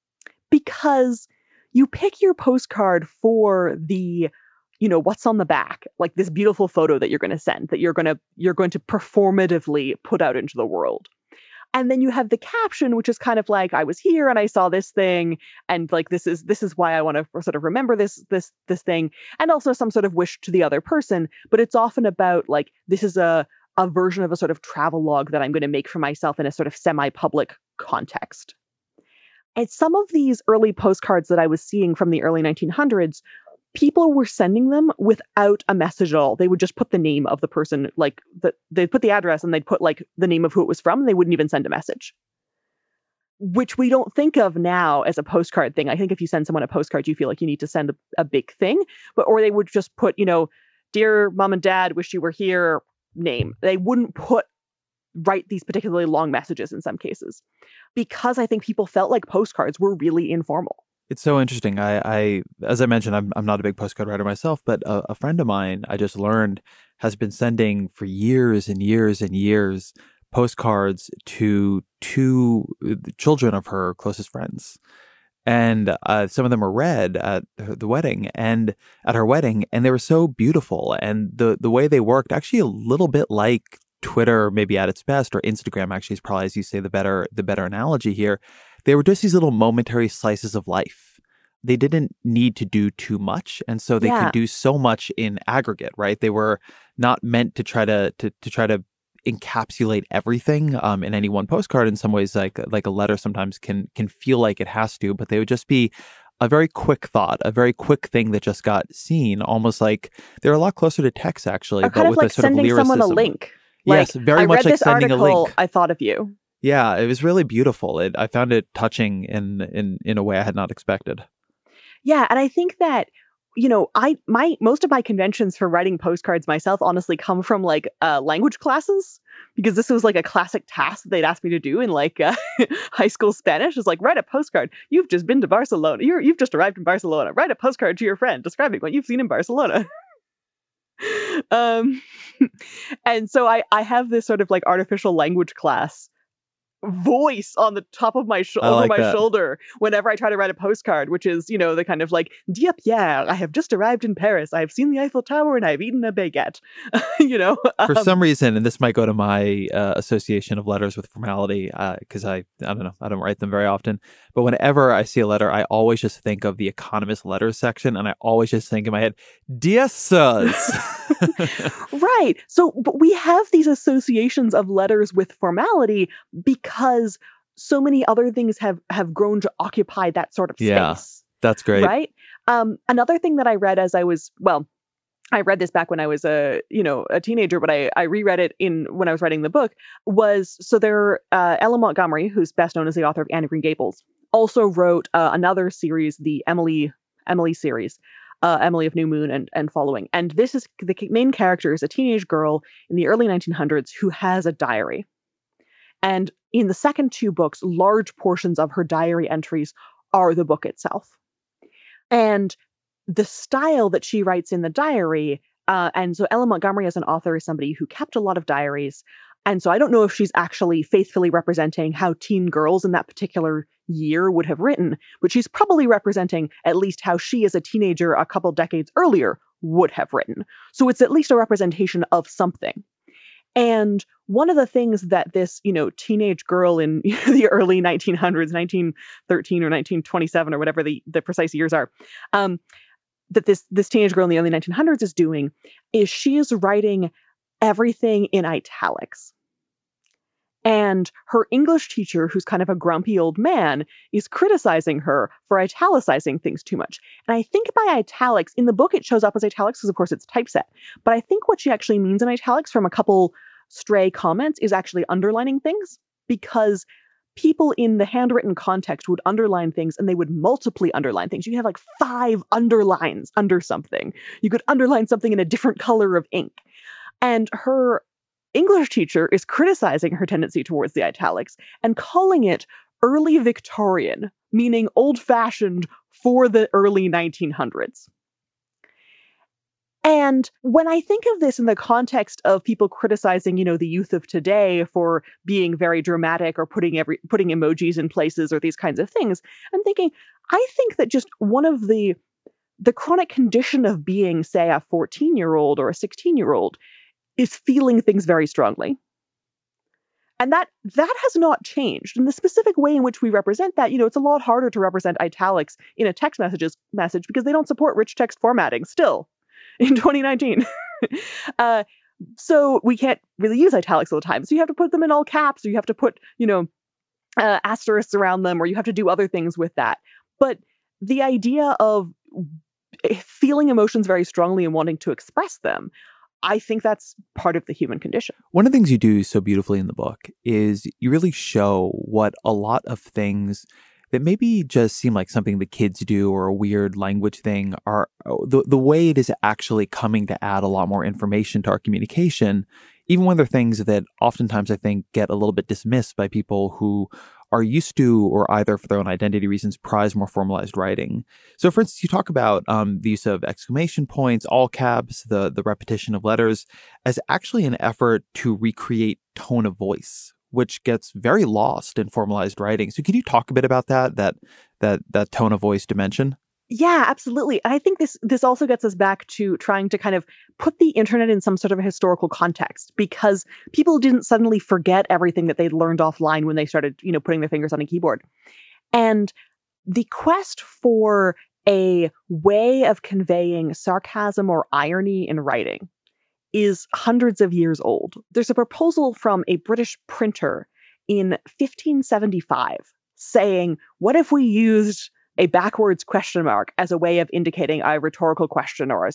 because you pick your postcard for the, what's on the back, like this beautiful photo that you're going to send, that you're going to performatively put out into the world. And then you have the caption, which is kind of like, "I was here and I saw this thing, and like this is why I want to sort of remember this thing," and also some sort of wish to the other person. But it's often about like, this is a version of a sort of travel log that I'm going to make for myself in a sort of semi-public context. And some of these early postcards that I was seeing from the early 1900s, people were sending them without a message at all. They would just put the name of the person, they'd put the address and they'd put like the name of who it was from, and they wouldn't even send a message. Which we don't think of now as a postcard thing. I think if you send someone a postcard, you feel like you need to send a big thing. Or they would just put, "Dear Mom and Dad, wish you were here," name. They wouldn't write these particularly long messages in some cases, because I think people felt like postcards were really informal. It's so interesting. I as I mentioned, I'm not a big postcard writer myself, but a friend of mine, I just learned, has been sending for years and years and years postcards to 2 children of her closest friends. And some of them were read at the wedding and at her wedding, and they were so beautiful. And the way they worked, actually a little bit like Twitter, maybe at its best, or Instagram actually is probably, as you say, the better analogy here. They were just these little momentary slices of life. They didn't need to do too much, and so they could do so much in aggregate, right? They were not meant to try to encapsulate everything in any one postcard. In some ways, like a letter sometimes can feel like it has to, but they would just be a very quick thought, a very quick thing that just got seen. Almost like they're a lot closer to text, actually, but with a sort of lyricism. Someone a link. Yes, very much like sending a link. I thought of you. Yeah, it was really beautiful. I found it touching in a way I had not expected. Yeah, and I think that, most of my conventions for writing postcards myself honestly come from like language classes, because this was like a classic task that they'd asked me to do in like high school Spanish. Is like, write a postcard. You've just been to Barcelona. You've just arrived in Barcelona. Write a postcard to your friend describing what you've seen in Barcelona. And so I have this sort of like artificial language class voice on the top of my over my shoulder whenever I try to write a postcard, which is, the kind of like, Dear Pierre, I have just arrived in Paris. I have seen the Eiffel Tower and I've eaten a baguette. For some reason, and this might go to my association of letters with formality, because I don't know, I don't write them very often. But whenever I see a letter, I always just think of the Economist letters section, and I always just think in my head, Dear Sirs. Right. So, but we have these associations of letters with formality because so many other things have grown to occupy that sort of space. Yeah, that's great. Right. Another thing that I read I read this back when I was a teenager, but I reread it when I was writing the book, was Ella Montgomery, who's best known as the author of Anne of Green Gables, also wrote another series, the Emily series, Emily of New Moon and following. And this is the main character is a teenage girl in the early 1900s who has a diary. And in the second two books, large portions of her diary entries are the book itself. And the style that she writes in the diary, and so Ella Montgomery as an author is somebody who kept a lot of diaries. And so I don't know if she's actually faithfully representing how teen girls in that particular year would have written, but she's probably representing at least how she as a teenager a couple decades earlier would have written. So it's at least a representation of something. And one of the things that this, teenage girl in the early 1900s, 1913 or 1927 or whatever the precise years are, that this teenage girl in the early 1900s is doing is she is writing everything in italics. And her English teacher, who's kind of a grumpy old man, is criticizing her for italicizing things too much. And I think by italics, in the book it shows up as italics because, of course, it's typeset. But I think what she actually means in italics from a couple stray comments is actually underlining things, because people in the handwritten context would underline things and they would multiply underline things. You have like 5 underlines under something. You could underline something in a different color of ink. And her English teacher is criticizing her tendency towards the italics and calling it early Victorian, meaning old-fashioned for the early 1900s. And when I think of this in the context of people criticizing, the youth of today for being very dramatic or putting emojis in places or these kinds of things, I'm thinking, I think that just one of the chronic condition of being, say, a 14-year-old or a 16-year-old is feeling things very strongly. And that has not changed. In the specific way in which we represent that, it's a lot harder to represent italics in a text message because they don't support rich text formatting still in 2019. So we can't really use italics all the time. So you have to put them in all caps, or you have to put, asterisks around them, or you have to do other things with that. But the idea of feeling emotions very strongly and wanting to express them, I think that's part of the human condition. One of the things you do so beautifully in the book is you really show what a lot of things that maybe just seem like something the kids do or a weird language thing are the way it is actually coming to add a lot more information to our communication, even when they're things that oftentimes I think get a little bit dismissed by people who are used to, or either for their own identity reasons, prize more formalized writing. So, for instance, you talk about the use of exclamation points, all caps, the repetition of letters as actually an effort to recreate tone of voice, which gets very lost in formalized writing. So, can you talk a bit about that tone of voice dimension? Yeah, absolutely. And I think this also gets us back to trying to kind of put the internet in some sort of a historical context, because people didn't suddenly forget everything that they'd learned offline when they started, putting their fingers on a keyboard. And the quest for a way of conveying sarcasm or irony in writing is hundreds of years old. There's a proposal from a British printer in 1575 saying, what if we used a backwards question mark as a way of indicating a rhetorical question or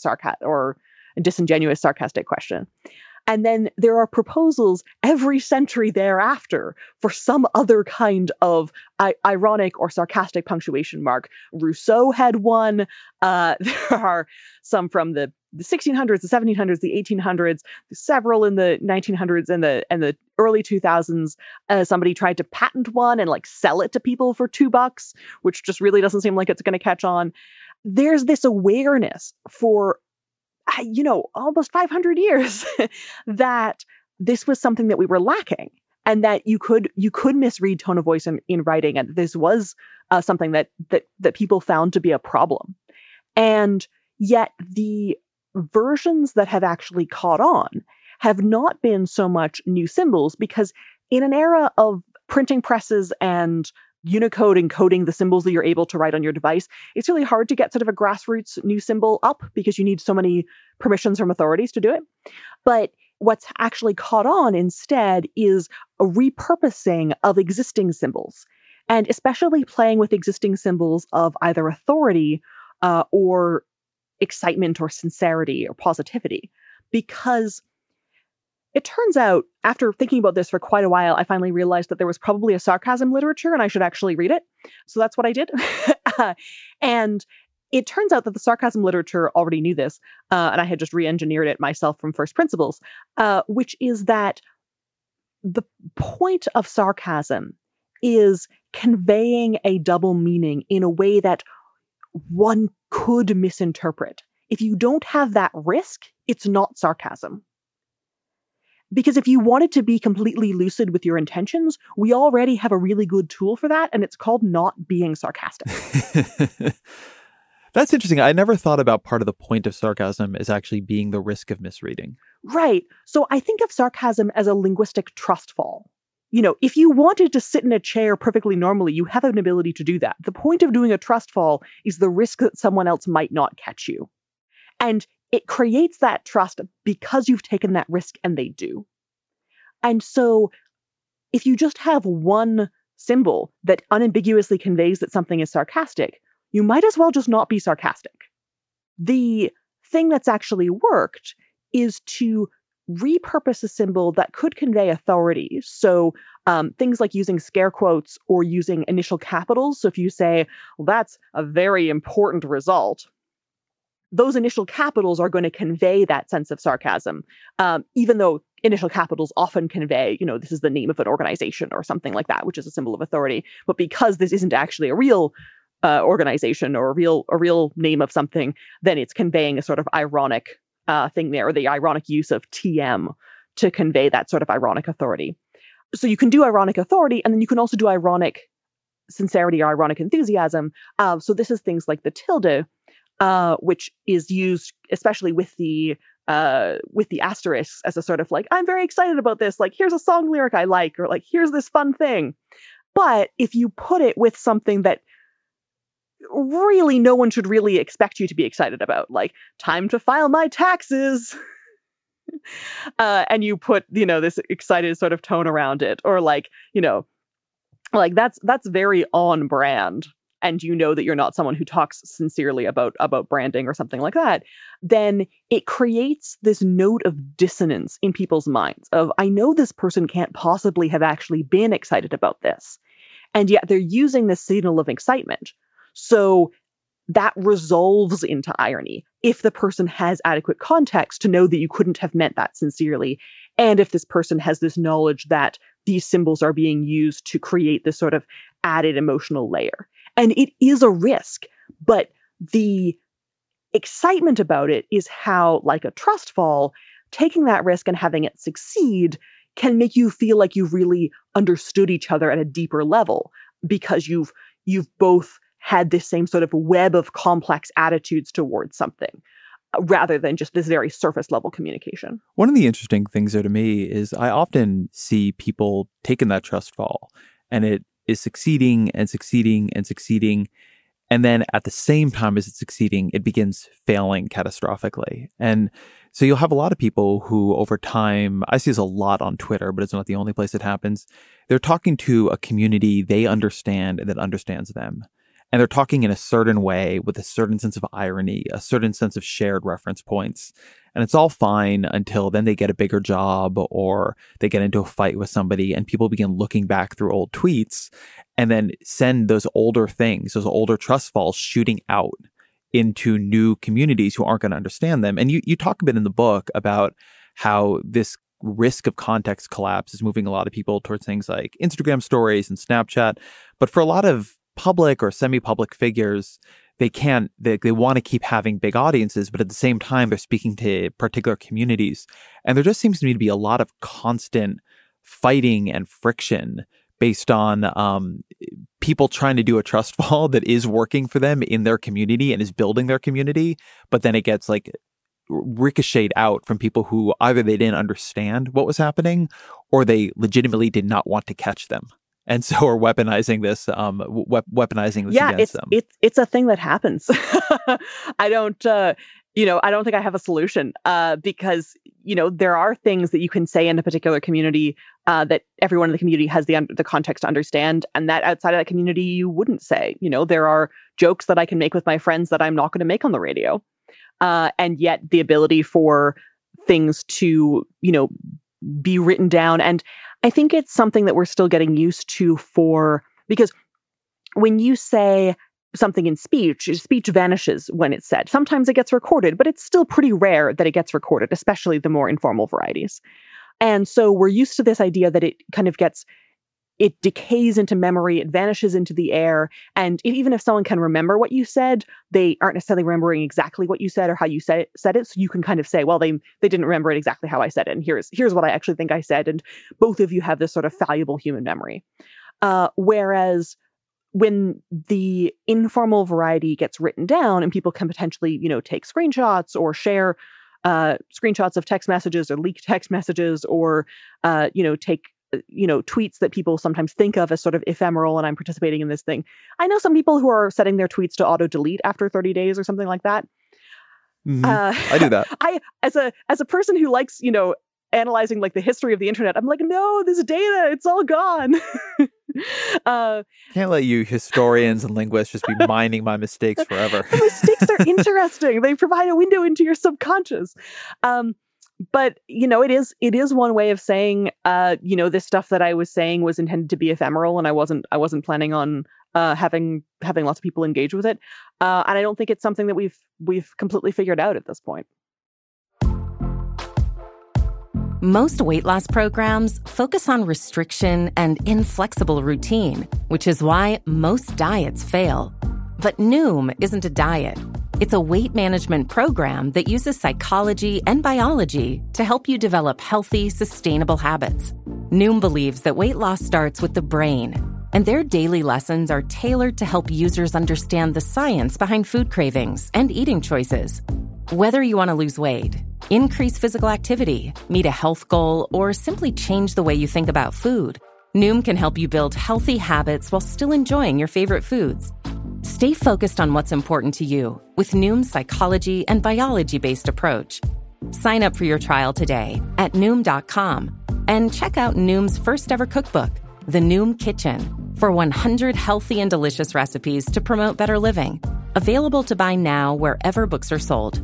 a disingenuous sarcastic question? And then there are proposals every century thereafter for some other kind of ironic or sarcastic punctuation mark. Rousseau had one. There are some from the 1600s, the 1700s, the 1800s, several in the 1900s and the early 2000s. Somebody tried to patent one and sell it to people for $2, which just really doesn't seem like it's going to catch on. There's this awareness for almost 500 years that this was something that we were lacking. and that you could misread tone of voice in writing, and this was something that people found to be a problem. And yet the versions that have actually caught on have not been so much new symbols, because in an era of printing presses and Unicode encoding the symbols that you're able to write on your device, it's really hard to get sort of a grassroots new symbol up because you need so many permissions from authorities to do it. But what's actually caught on instead is a repurposing of existing symbols, and especially playing with existing symbols of either authority or excitement or sincerity or positivity. Because it turns out, after thinking about this for quite a while, I finally realized that there was probably a sarcasm literature and I should actually read it. So that's what I did. And it turns out that the sarcasm literature already knew this, and I had just re-engineered it myself from first principles, which is that the point of sarcasm is conveying a double meaning in a way that one could misinterpret. If you don't have that risk, it's not sarcasm. Because if you wanted to be completely lucid with your intentions, we already have a really good tool for that, and it's called not being sarcastic. That's interesting. I never thought about part of the point of sarcasm as actually being the risk of misreading. Right. So I think of sarcasm as a linguistic trust fall. You know, if you wanted to sit in a chair perfectly normally, you have an ability to do that. The point of doing a trust fall is the risk that someone else might not catch you. And it creates that trust because you've taken that risk, and they do. And so if you just have one symbol that unambiguously conveys that something is sarcastic, you might as well just not be sarcastic. The thing that's actually worked is to repurpose a symbol that could convey authority. So things like using scare quotes or using initial capitals. So if you say, well, that's a very important result, those initial capitals are going to convey that sense of sarcasm, even though initial capitals often convey, this is the name of an organization or something like that, which is a symbol of authority. But because this isn't actually a real organization or a real name of something, then it's conveying a sort of ironic thing there, or the ironic use of TM to convey that sort of ironic authority. So you can do ironic authority, and then you can also do ironic sincerity or ironic enthusiasm. So this is things like the tilde, which is used especially with the asterisks as a sort of like, I'm very excited about this, like, here's a song lyric I like, or like, here's this fun thing. But if you put it with something that really no one should really expect you to be excited about, like, time to file my taxes, and you put, this excited sort of tone around it, or like, that's very on brand, and that you're not someone who talks sincerely about branding or something like that, then it creates this note of dissonance in people's minds of, I know this person can't possibly have actually been excited about this, and yet they're using this signal of excitement. So that resolves into irony if the person has adequate context to know that you couldn't have meant that sincerely, and if this person has this knowledge that these symbols are being used to create this sort of added emotional layer. And it is a risk, but the excitement about it is how, like a trust fall, taking that risk and having it succeed can make you feel like you've really understood each other at a deeper level, because you've both had this same sort of web of complex attitudes towards something, rather than just this very surface level communication. One of the interesting things there to me is I often see people taking that trust fall, and it is succeeding and succeeding and succeeding. And then at the same time as it's succeeding, it begins failing catastrophically. And so you'll have a lot of people who over time, I see this a lot on Twitter, but it's not the only place it happens. They're talking to a community they understand and that understands them. And they're talking in a certain way with a certain sense of irony, a certain sense of shared reference points. And it's all fine until then they get a bigger job or they get into a fight with somebody and people begin looking back through old tweets and then send those older things, those older trust falls shooting out into new communities who aren't going to understand them. And you talk a bit in the book about how this risk of context collapse is moving a lot of people towards things like Instagram stories and Snapchat. But for a lot of public or semi-public figures, they want to keep having big audiences, but at the same time, they're speaking to particular communities. And there just seems to me to be a lot of constant fighting and friction based on people trying to do a trust fall that is working for them in their community and is building their community, but then it gets like ricocheted out from people who either they didn't understand what was happening or they legitimately did not want to catch them. And so are weaponizing this, against them. It's a thing that happens. I don't think I have a solution because, there are things that you can say in a particular community that everyone in the community has the context to understand, and that outside of that community you wouldn't say. There are jokes that I can make with my friends that I'm not going to make on the radio. And yet the ability for things to, be written down. And I think it's something that we're still getting used to because when you say something in speech vanishes when it's said. Sometimes it gets recorded, but it's still pretty rare that it gets recorded, especially the more informal varieties. And so we're used to this idea that it kind of it decays into memory, it vanishes into the air. And even if someone can remember what you said, they aren't necessarily remembering exactly what you said or how you said it. So you can kind of say, well, they didn't remember it exactly how I said it. And here's what I actually think I said. And both of you have this sort of fallible human memory. Whereas when the informal variety gets written down and people can potentially, take screenshots or share screenshots of text messages or leaked text messages or, take tweets that people sometimes think of as sort of ephemeral and I'm participating in this thing. I know some people who are setting their tweets to auto delete after 30 days or something like that. Mm-hmm. I do that. I, as a person who likes, analyzing like the history of the internet, I'm like, no, this data, it's all gone. Can't let you historians and linguists just be mining my mistakes forever. The mistakes are interesting. They provide a window into your subconscious. But, it is one way of saying, this stuff that I was saying was intended to be ephemeral and I wasn't planning on having lots of people engage with it. And I don't think it's something that we've completely figured out at this point. Most weight loss programs focus on restriction and inflexible routine, which is why most diets fail. But Noom isn't a diet. It's a weight management program that uses psychology and biology to help you develop healthy, sustainable habits. Noom believes that weight loss starts with the brain, and their daily lessons are tailored to help users understand the science behind food cravings and eating choices. Whether you want to lose weight, increase physical activity, meet a health goal, or simply change the way you think about food, Noom can help you build healthy habits while still enjoying your favorite foods. Stay focused on what's important to you with Noom's psychology and biology-based approach. Sign up for your trial today at Noom.com and check out Noom's first ever cookbook, The Noom Kitchen, for 100 healthy and delicious recipes to promote better living. Available to buy now wherever books are sold.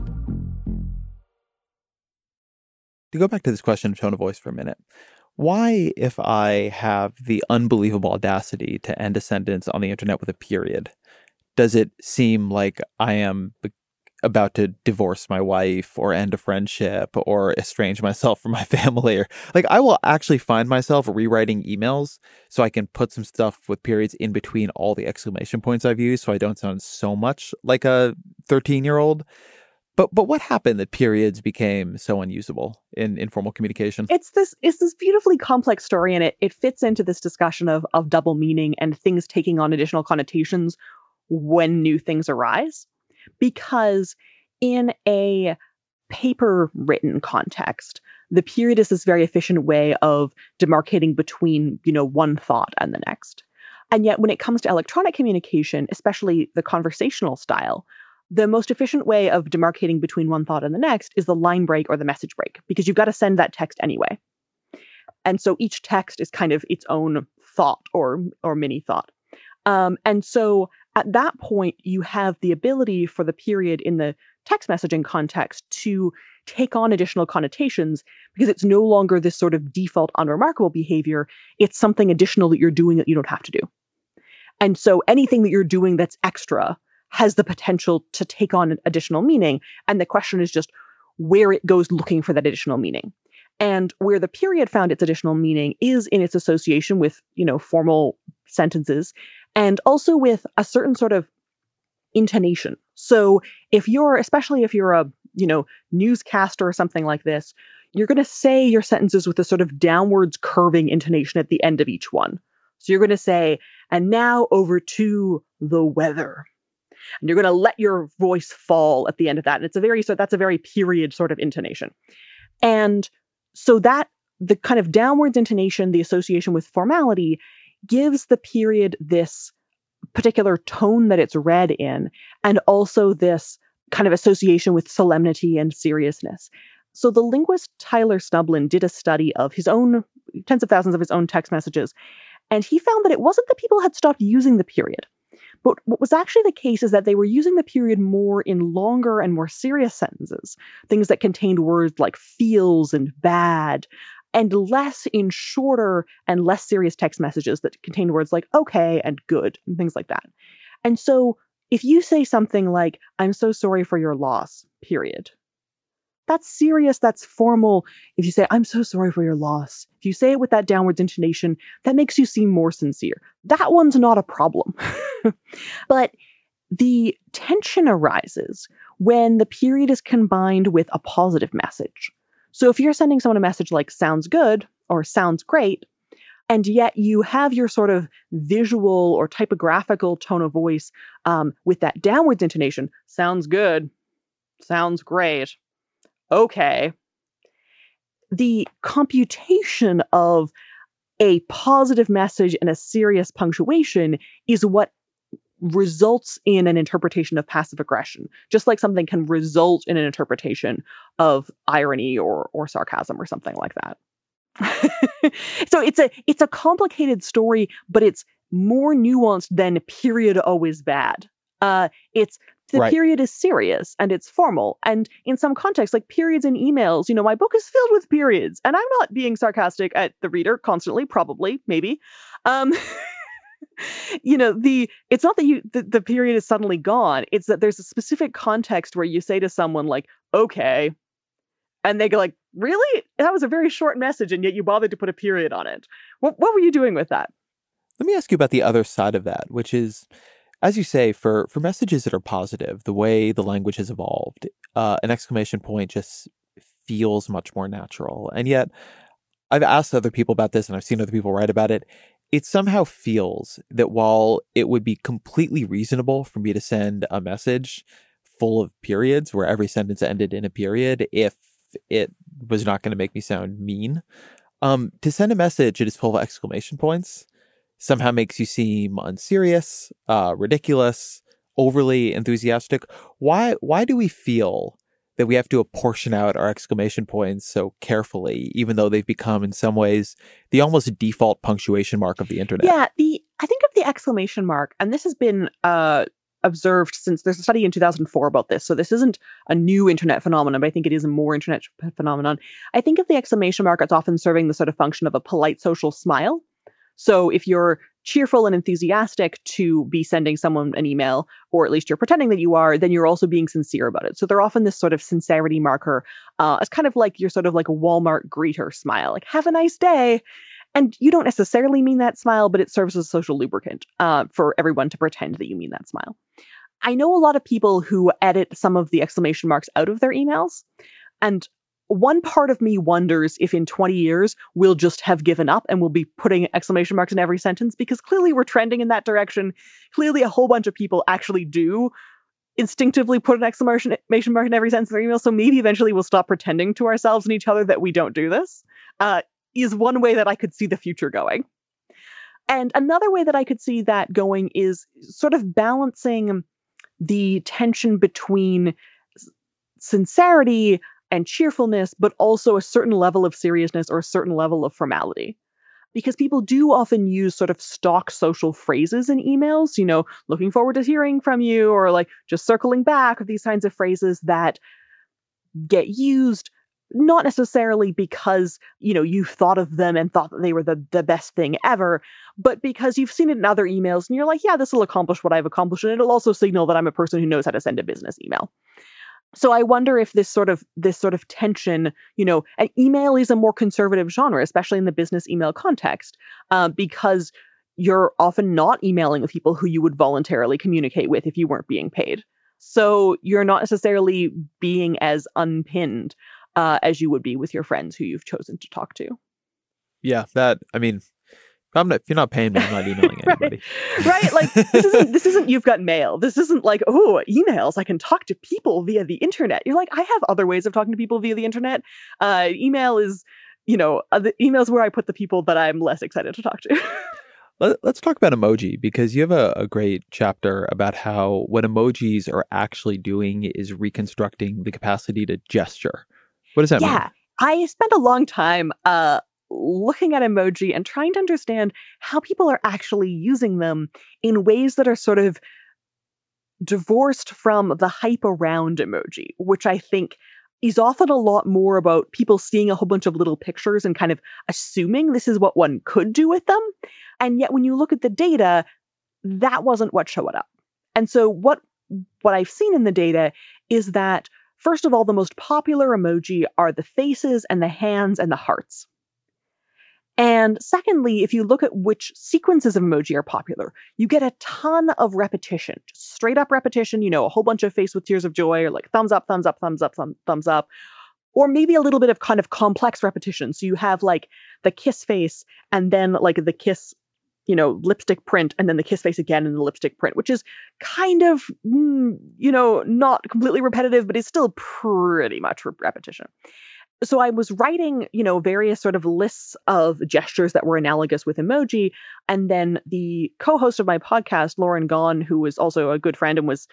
To go back to this question of tone of voice for a minute, why, if I have the unbelievable audacity to end a sentence on the internet with a period, does it seem like I am about to divorce my wife or end a friendship or estrange myself from my family? Or like I will actually find myself rewriting emails so I can put some stuff with periods in between all the exclamation points I've used so I don't sound so much like a 13-year-old. But what happened that periods became so unusable in informal communication? It's this beautifully complex story, and it fits into this discussion of double meaning and things taking on additional connotations when new things arise. Because in a paper written context, the period is this very efficient way of demarcating between, one thought and the next. And yet when it comes to electronic communication, especially the conversational style, the most efficient way of demarcating between one thought and the next is the line break or the message break, because you've got to send that text anyway. And so each text is kind of its own thought or mini thought. And so at that point, you have the ability for the period in the text messaging context to take on additional connotations because it's no longer this sort of default unremarkable behavior. It's something additional that you're doing that you don't have to do. And so anything that you're doing that's extra has the potential to take on an additional meaning. And the question is just where it goes looking for that additional meaning. And where the period found its additional meaning is in its association with, formal sentences and also with a certain sort of intonation. So especially if you're newscaster or something like this, you're going to say your sentences with a sort of downwards curving intonation at the end of each one. So you're going to say, and now over to the weather. And you're going to let your voice fall at the end of that. And that's a very period sort of intonation. And so that the kind of downwards intonation, the association with formality, gives the period this particular tone that it's read in, and also this kind of association with solemnity and seriousness. So the linguist Tyler Snublin did a study of his own, tens of thousands of his own text messages, and he found that it wasn't that people had stopped using the period. But what was actually the case is that they were using the period more in longer and more serious sentences, things that contained words like feels and bad, and less in shorter and less serious text messages that contained words like okay and good and things like that. And so if you say something like, I'm so sorry for your loss, period, that's serious, that's formal. If you say, I'm so sorry for your loss, if you say it with that downwards intonation, that makes you seem more sincere. That one's not a problem. But the tension arises when the period is combined with a positive message. So if you're sending someone a message like sounds good or sounds great, and yet you have your sort of visual or typographical tone of voice with that downwards intonation, sounds good, sounds great, okay. The computation of a positive message and a serious punctuation is what results in an interpretation of passive aggression, just like something can result in an interpretation of irony or sarcasm or something like that. So it's a complicated story, but it's more nuanced than period always bad. It's the Right. period is serious and it's formal. And in some contexts, like periods in emails, my book is filled with periods. And I'm not being sarcastic at the reader constantly, probably, maybe. It's not that the period is suddenly gone. It's that there's a specific context where you say to someone like, okay. And they go like, really? That was a very short message. And yet you bothered to put a period on it. What were you doing with that? Let me ask you about the other side of that, which is, as you say, for messages that are positive, the way the language has evolved, an exclamation point just feels much more natural. And yet, I've asked other people about this and I've seen other people write about it. It somehow feels that while it would be completely reasonable for me to send a message full of periods where every sentence ended in a period, if it was not going to make me sound mean, to send a message that is full of exclamation points somehow makes you seem unserious, ridiculous, overly enthusiastic. Why do we feel that we have to apportion out our exclamation points so carefully, even though they've become in some ways the almost default punctuation mark of the internet? Yeah, I think of the exclamation mark, and this has been observed since there's a study in 2004 about this. So this isn't a new internet phenomenon, but I think it is a more internet phenomenon. I think of the exclamation mark as often serving the sort of function of a polite social smile. So if you're cheerful and enthusiastic to be sending someone an email, or at least you're pretending that you are, then you're also being sincere about it. So they're often this sort of sincerity marker. It's kind of like you're sort of like a Walmart greeter smile, like have a nice day. And you don't necessarily mean that smile, but it serves as a social lubricant for everyone to pretend that you mean that smile. I know a lot of people who edit some of the exclamation marks out of their emails. And one part of me wonders if in 20 years we'll just have given up and we'll be putting exclamation marks in every sentence, because clearly we're trending in that direction. Clearly a whole bunch of people actually do instinctively put an exclamation mark in every sentence in their email. So maybe eventually we'll stop pretending to ourselves and each other that we don't do this, is one way that I could see the future going. And another way that I could see that going is sort of balancing the tension between sincerity and cheerfulness, but also a certain level of seriousness or a certain level of formality. Because people do often use sort of stock social phrases in emails, looking forward to hearing from you, or like just circling back, or these kinds of phrases that get used not necessarily because, you've thought of them and thought that they were the best thing ever, but because you've seen it in other emails and you're like, yeah, this will accomplish what I've accomplished. And it'll also signal that I'm a person who knows how to send a business email. So I wonder if this sort of tension, an email is a more conservative genre, especially in the business email context, because you're often not emailing with people who you would voluntarily communicate with if you weren't being paid. So you're not necessarily being as unpinned as you would be with your friends who you've chosen to talk to. Yeah, if you're not paying me, I'm not emailing anybody. Right? Like this isn't You've Got Mail. This isn't like, oh, emails. I can talk to people via the internet. You're like, I have other ways of talking to people via the internet. Email is, the email's where I put the people that I'm less excited to talk to. Let's talk about emoji, because you have a great chapter about how what emojis are actually doing is reconstructing the capacity to gesture. What does that mean? Yeah, I spent a long time looking at emoji and trying to understand how people are actually using them in ways that are sort of divorced from the hype around emoji, which I think is often a lot more about people seeing a whole bunch of little pictures and kind of assuming this is what one could do with them. And yet when you look at the data, that wasn't what showed up. And so what I've seen in the data is that, first of all, the most popular emoji are the faces and the hands and the hearts. And secondly, if you look at which sequences of emoji are popular, you get a ton of repetition, just straight up repetition, a whole bunch of face with tears of joy, or like thumbs up, thumbs up, thumbs up, thumbs up, or maybe a little bit of kind of complex repetition. So you have like the kiss face and then like the kiss, lipstick print, and then the kiss face again and the lipstick print, which is kind of, not completely repetitive, but it's still pretty much repetition. So I was writing, various sort of lists of gestures that were analogous with emoji. And then the co-host of my podcast, Lauren Gahn, who was also a good friend and was,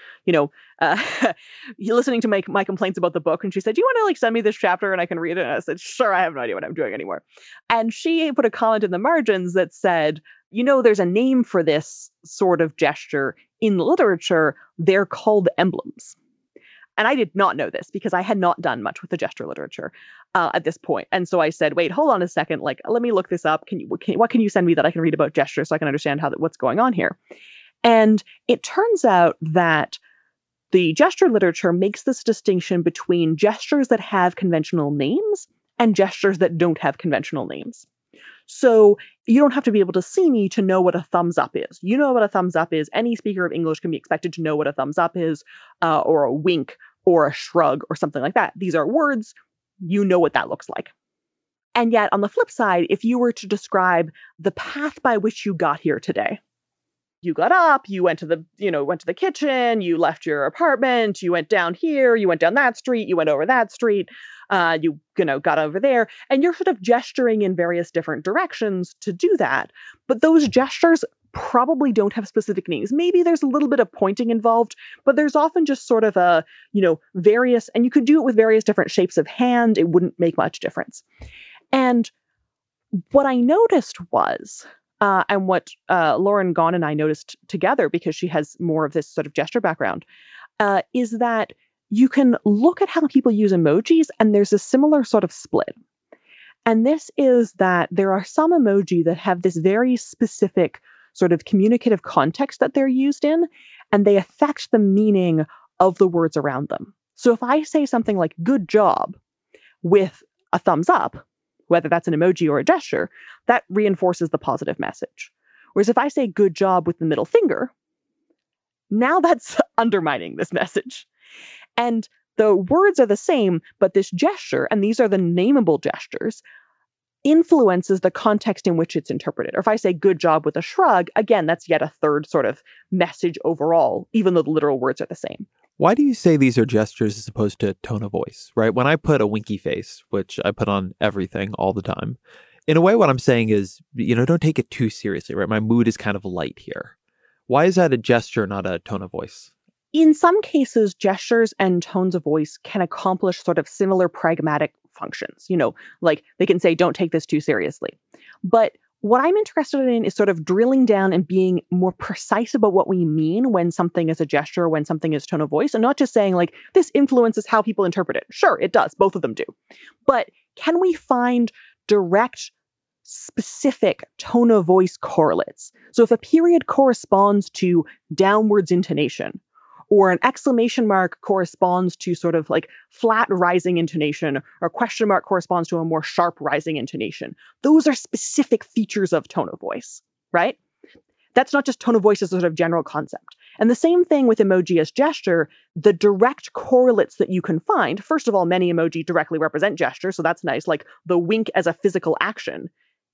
listening to my complaints about the book. And she said, do you want to send me this chapter and I can read it? And I said, sure, I have no idea what I'm doing anymore. And she put a comment in the margins that said, there's a name for this sort of gesture in literature. They're called emblems. And I did not know this because I had not done much with the gesture literature at this point. And so I said, wait, hold on a second. Let me look this up. What can you send me that I can read about gestures so I can understand what's going on here? And it turns out that the gesture literature makes this distinction between gestures that have conventional names and gestures that don't have conventional names. So you don't have to be able to see me to know what a thumbs up is. You know what a thumbs up is. Any speaker of English can be expected to know what a thumbs up is, or a wink, or a shrug, or something like that. These are words. You know what that looks like. And yet, on the flip side, if you were to describe the path by which you got here today, you got up, you went to the kitchen, you left your apartment, you went down here, you went down that street, you went over that street, you got over there, and you're sort of gesturing in various different directions to do that. But those gestures probably don't have specific names. Maybe there's a little bit of pointing involved, but there's often just sort of various, and you could do it with various different shapes of hand. It wouldn't make much difference. And what I noticed was, and what Lauren Gahn and I noticed together, because she has more of this sort of gesture background, is that you can look at how people use emojis, and there's a similar sort of split. And this is that there are some emoji that have this very specific sort of communicative context that they're used in, and they affect the meaning of the words around them. So if I say something like good job with a thumbs up, whether that's an emoji or a gesture, that reinforces the positive message. Whereas if I say good job with the middle finger, now that's undermining this message. And the words are the same, but this gesture, and these are the nameable gestures, influences the context in which it's interpreted. Or if I say good job with a shrug, again, that's yet a third sort of message overall, even though the literal words are the same. Why do you say these are gestures as opposed to tone of voice, right? When I put a winky face, which I put on everything all the time, in a way, what I'm saying is, don't take it too seriously, right? My mood is kind of light here. Why is that a gesture, not a tone of voice? In some cases, gestures and tones of voice can accomplish sort of similar pragmatic functions. Like they can say, don't take this too seriously. But what I'm interested in is sort of drilling down and being more precise about what we mean when something is a gesture, when something is tone of voice, and not just saying like, this influences how people interpret it. Sure, it does. Both of them do. But can we find direct, specific tone of voice correlates? So if a period corresponds to downwards intonation, or an exclamation mark corresponds to sort of like flat rising intonation, or question mark corresponds to a more sharp rising intonation. Those are specific features of tone of voice, right? That's not just tone of voice as a sort of general concept. And the same thing with emoji as gesture, the direct correlates that you can find. First of all, many emoji directly represent gesture, so that's nice. Like the wink as a physical action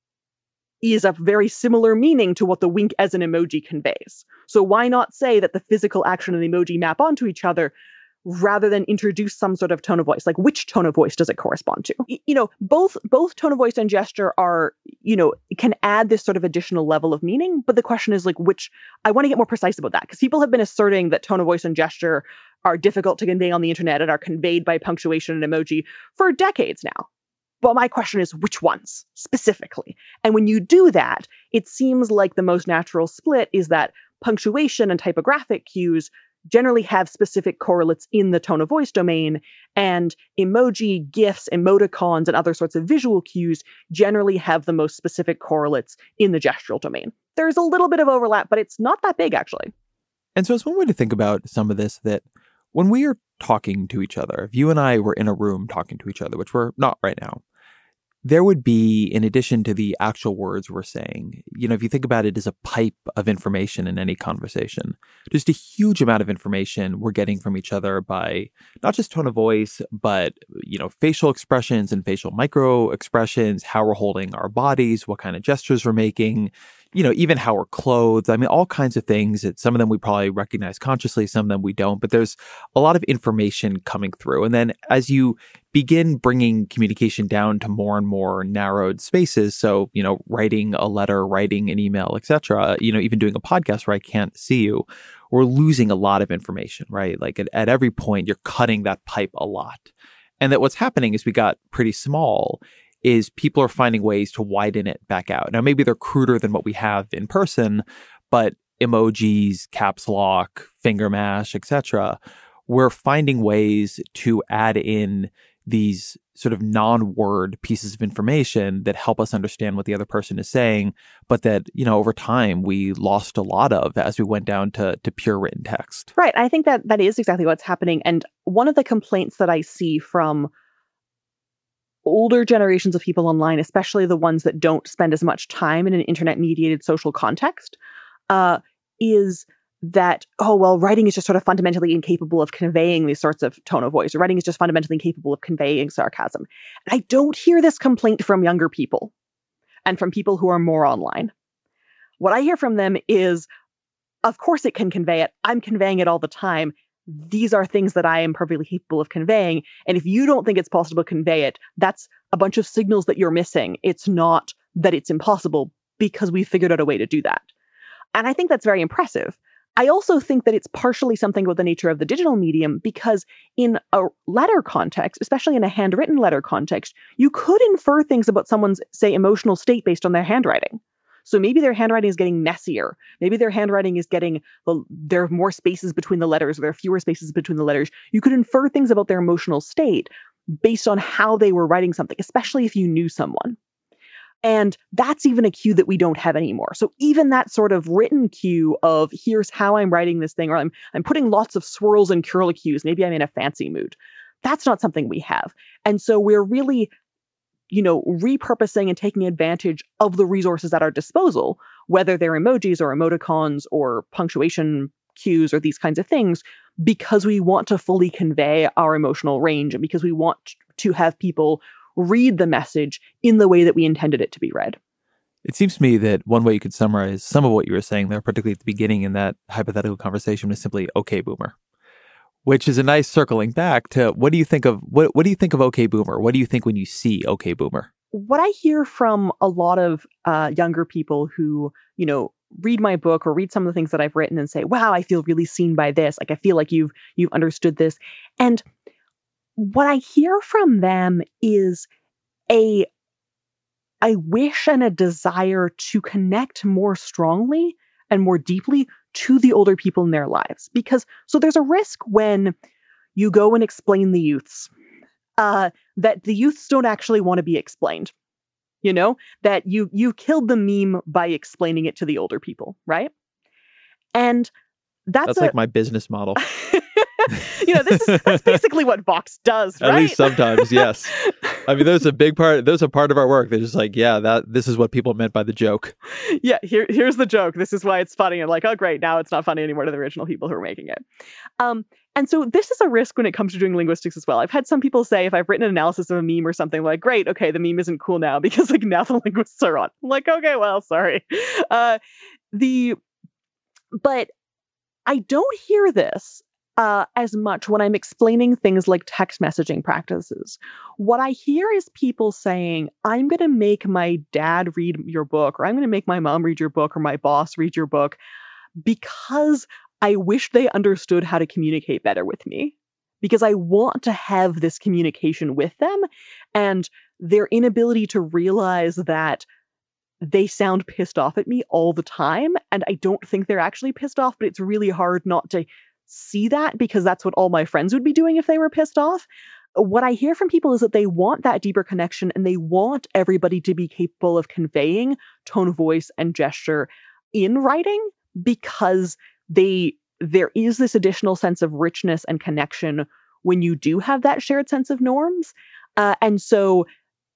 is a very similar meaning to what the wink as an emoji conveys. So why not say that the physical action and the emoji map onto each other rather than introduce some sort of tone of voice? Like, which tone of voice does it correspond to? Both tone of voice and gesture are, can add this sort of additional level of meaning. But the question is like, I want to get more precise about that, because people have been asserting that tone of voice and gesture are difficult to convey on the internet and are conveyed by punctuation and emoji for decades now. But my question is, which ones specifically? And when you do that, it seems like the most natural split is that punctuation and typographic cues generally have specific correlates in the tone of voice domain, and emoji, GIFs, emoticons, and other sorts of visual cues generally have the most specific correlates in the gestural domain. There's a little bit of overlap, but it's not that big, actually. And so it's one way to think about some of this, that when we are talking to each other, if you and I were in a room talking to each other, which we're not right now, there would be, in addition to the actual words we're saying, if you think about it as a pipe of information in any conversation, just a huge amount of information we're getting from each other by not just tone of voice, but, facial expressions and facial micro expressions, how we're holding our bodies, what kind of gestures we're making, even how we're clothed. I mean, all kinds of things that some of them we probably recognize consciously, some of them we don't, but there's a lot of information coming through. And then as you begin bringing communication down to more and more narrowed spaces, so, writing a letter, writing an email, etc., even doing a podcast where I can't see you, we're losing a lot of information, right? Like at every point, you're cutting that pipe a lot. And that what's happening is we got pretty small is people are finding ways to widen it back out. Now, maybe they're cruder than what we have in person, but emojis, caps lock, finger mash, etc., we're finding ways to add in these sort of non-word pieces of information that help us understand what the other person is saying, but that, over time we lost a lot of as we went down to pure written text. Right. I think that is exactly what's happening. And one of the complaints that I see from older generations of people online, especially the ones that don't spend as much time in an internet-mediated social context, is that, writing is just sort of fundamentally incapable of conveying these sorts of tone of voice, or writing is just fundamentally incapable of conveying sarcasm. And I don't hear this complaint from younger people and from people who are more online. What I hear from them is, of course it can convey it. I'm conveying it all the time. These are things that I am perfectly capable of conveying. And if you don't think it's possible to convey it, that's a bunch of signals that you're missing. It's not that it's impossible, because we figured out a way to do that. And I think that's very impressive. I also think that it's partially something about the nature of the digital medium, because in a letter context, especially in a handwritten letter context, you could infer things about someone's, say, emotional state based on their handwriting. So maybe their handwriting is getting messier. Maybe their handwriting is there are more spaces between the letters, or there are fewer spaces between the letters. You could infer things about their emotional state based on how they were writing something, especially if you knew someone. And that's even a cue that we don't have anymore. So even that sort of written cue of, here's how I'm writing this thing, or I'm putting lots of swirls and curlicues, maybe I'm in a fancy mood, that's not something we have. And so we're really repurposing and taking advantage of the resources at our disposal, whether they're emojis or emoticons or punctuation cues or these kinds of things, because we want to fully convey our emotional range, and because we want to have people read the message in the way that we intended it to be read. It seems to me that one way you could summarize some of what you were saying there, particularly at the beginning in that hypothetical conversation, was simply "Okay, Boomer," which is a nice circling back to what do you think of OK Boomer? What do you think when you see OK Boomer? What I hear from a lot of younger people who, read my book or read some of the things that I've written and say, wow, I feel really seen by this. Like, I feel like you've understood this. And what I hear from them is a wish and a desire to connect more strongly and more deeply to the older people in their lives. So there's a risk when you go and explain the youths, that the youths don't actually want to be explained. That you killed the meme by explaining it to the older people, right? And that's like my business model. That's basically what Vox does, right? At least sometimes, yes. I mean, there's a part of our work that's just like, this is what people meant by the joke. Yeah, here's the joke. This is why it's funny. And like, oh, great, now it's not funny anymore to the original people who are making it. And so this is a risk when it comes to doing linguistics as well. I've had some people say if I've written an analysis of a meme or something, like, great, okay, the meme isn't cool now because like now the linguists are on. I'm like, okay, well, sorry. But I don't hear this as much when I'm explaining things like text messaging practices. What I hear is people saying, I'm going to make my dad read your book, or I'm going to make my mom read your book, or my boss read your book because I wish they understood how to communicate better with me, because I want to have this communication with them, and their inability to realize that they sound pissed off at me all the time. And I don't think they're actually pissed off, but it's really hard not to see that because that's what all my friends would be doing if they were pissed off. What I hear from people is that they want that deeper connection and they want everybody to be capable of conveying tone of voice and gesture in writing because there is this additional sense of richness and connection when you do have that shared sense of norms. And so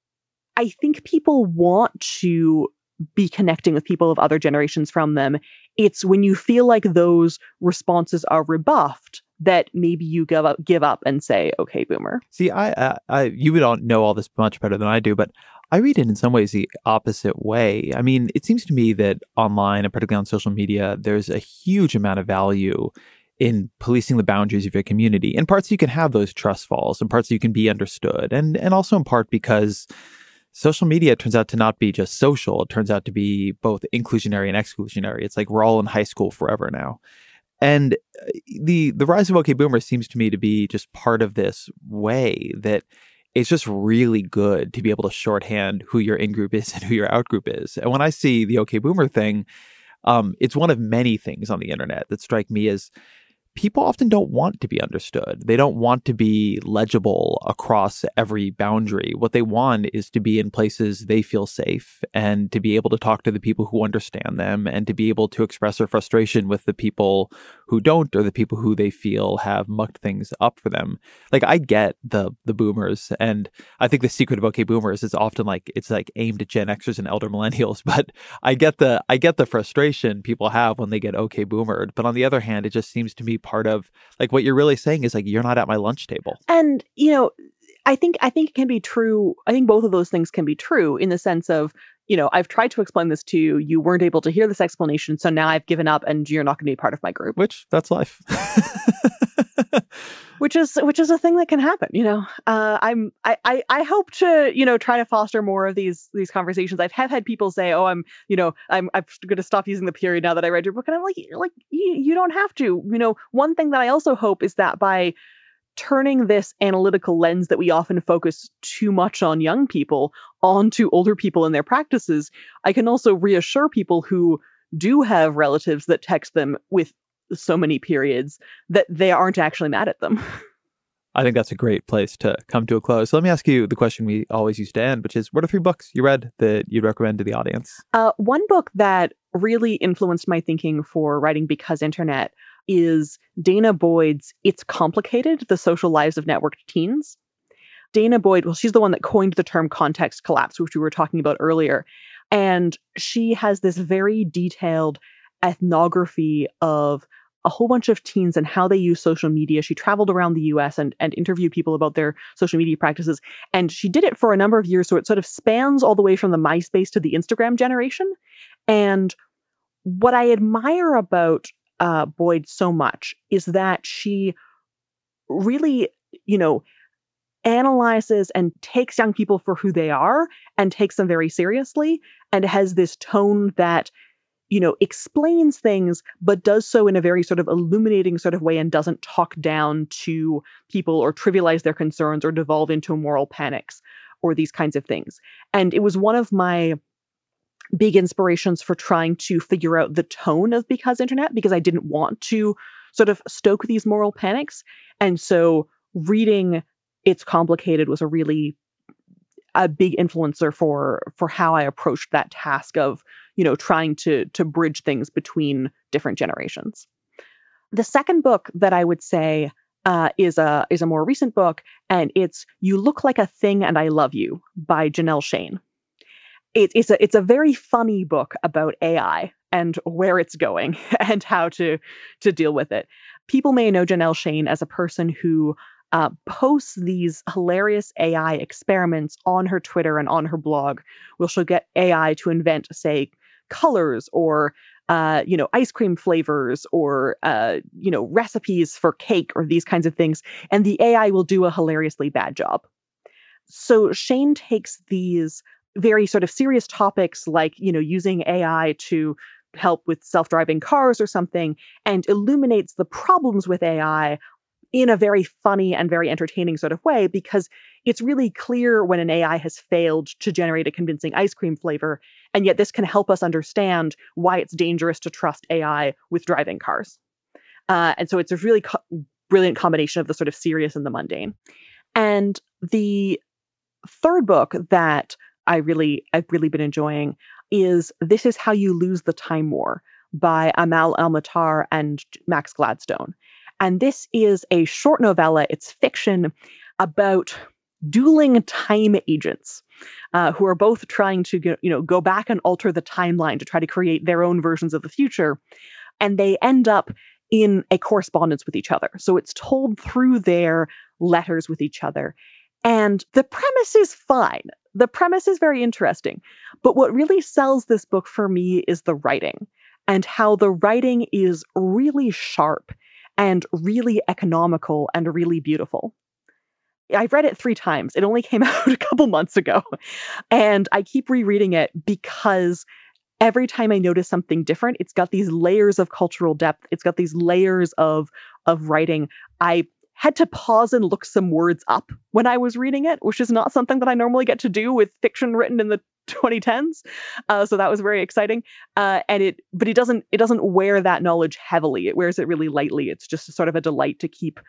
I think people want to be connecting with people of other generations from them. It's when you feel like those responses are rebuffed that maybe you give up and say, okay, boomer. See, you don't know all this much better than I do, but I read it in some ways the opposite way. I mean, it seems to me that online, and particularly on social media, there's a huge amount of value in policing the boundaries of your community. In parts, you can have those trust falls. In parts, you can be understood. And also in part because social media turns out to not be just social. It turns out to be both inclusionary and exclusionary. It's like we're all in high school forever now. And the rise of OK Boomer seems to me to be just part of this way that it's just really good to be able to shorthand who your in-group is and who your out-group is. And when I see the OK Boomer thing, it's one of many things on the internet that strike me as people often don't want to be understood. They don't want to be legible across every boundary. What they want is to be in places they feel safe and to be able to talk to the people who understand them and to be able to express their frustration with the people who don't or the people who they feel have mucked things up for them. Like, I get the boomers, and I think the secret of OK Boomers is often like it's like aimed at Gen Xers and elder millennials, but I get the frustration people have when they get OK Boomered. But on the other hand, it just seems to me part of like what you're really saying is like, you're not at my lunch table. And, I think it can be true. I think both of those things can be true in the sense of, I've tried to explain this to you. You weren't able to hear this explanation. So now I've given up and you're not going to be part of my group. Which that's life. Which is a thing that can happen. I hope to, try to foster more of these conversations. I've had people say, oh, I'm going to stop using the period now that I read your book. And I'm like, you don't have to. One thing that I also hope is that by turning this analytical lens that we often focus too much on young people onto older people and their practices, I can also reassure people who do have relatives that text them with so many periods that they aren't actually mad at them. I think that's a great place to come to a close. So let me ask you the question we always used to end, which is, what are 3 books you read that you'd recommend to the audience? One book that really influenced my thinking for writing Because Internet is Dana Boyd's It's Complicated, The Social Lives of Networked Teens. Dana Boyd, she's the one that coined the term context collapse, which we were talking about earlier. And she has this very detailed ethnography of a whole bunch of teens and how they use social media. She traveled around the US and interviewed people about their social media practices. And she did it for a number of years. So it sort of spans all the way from the MySpace to the Instagram generation. And what I admire about Boyd so much is that she really, analyzes and takes young people for who they are and takes them very seriously and has this tone that explains things, but does so in a very sort of illuminating sort of way and doesn't talk down to people or trivialize their concerns or devolve into moral panics or these kinds of things. And it was one of my big inspirations for trying to figure out the tone of Because Internet, because I didn't want to sort of stoke these moral panics. And so reading It's Complicated was a big influencer for how I approached that task of, trying to bridge things between different generations. The second book that I would say is a more recent book, and it's "You Look Like a Thing and I Love You" by Janelle Shane. It's a very funny book about AI and where it's going and how to deal with it. People may know Janelle Shane as a person who posts these hilarious AI experiments on her Twitter and on her blog, where she'll get AI to invent, say, colors or ice cream flavors or recipes for cake or these kinds of things, and the AI will do a hilariously bad job. So Shane takes these very sort of serious topics like, using AI to help with self-driving cars or something, and illuminates the problems with AI in a very funny and very entertaining sort of way, because it's really clear when an AI has failed to generate a convincing ice cream flavor, and yet this can help us understand why it's dangerous to trust AI with driving cars. And so it's a really brilliant combination of the sort of serious and the mundane. And the third book that I've really been enjoying is "This Is How You Lose the Time War" by Amal El-Matar and Max Gladstone. And this is a short novella. It's fiction about dueling time agents who are both trying to go back and alter the timeline to try to create their own versions of the future. And they end up in a correspondence with each other. So it's told through their letters with each other. And the premise is fine. The premise is very interesting. But what really sells this book for me is the writing, and how the writing is really sharp and really economical and really beautiful. I've read it 3 times. It only came out a couple months ago. And I keep rereading it because every time I notice something different, it's got these layers of cultural depth. It's got these layers of writing. I had to pause and look some words up when I was reading it, which is not something that I normally get to do with fiction written in the 2010s. So that was very exciting. But it doesn't wear that knowledge heavily. It wears it really lightly. It's just sort of a delight to keep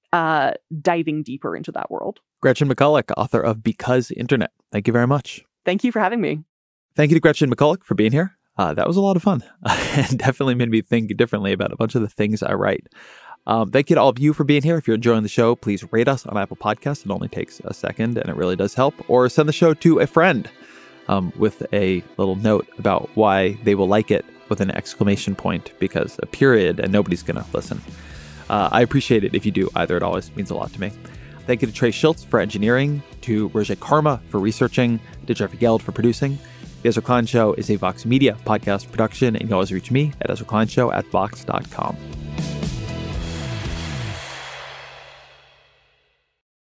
diving deeper into that world. Gretchen McCulloch, author of Because Internet. Thank you very much. Thank you for having me. Thank you to Gretchen McCulloch for being here. That was a lot of fun. And definitely made me think differently about a bunch of the things I write. Thank you to all of you for being here. If you're enjoying the show, please rate us on Apple Podcasts. It only takes a second and it really does help. Or send the show to a friend with a little note about why they will like it with an exclamation point, because a period and nobody's going to listen. I appreciate it if you do either. It always means a lot to me. Thank you to Trey Schultz for engineering, to Roger Karma for researching, to Jeffrey Geld for producing. The Ezra Klein Show is a Vox Media podcast production, and you can always reach me at EzraKleinShow@Vox.com.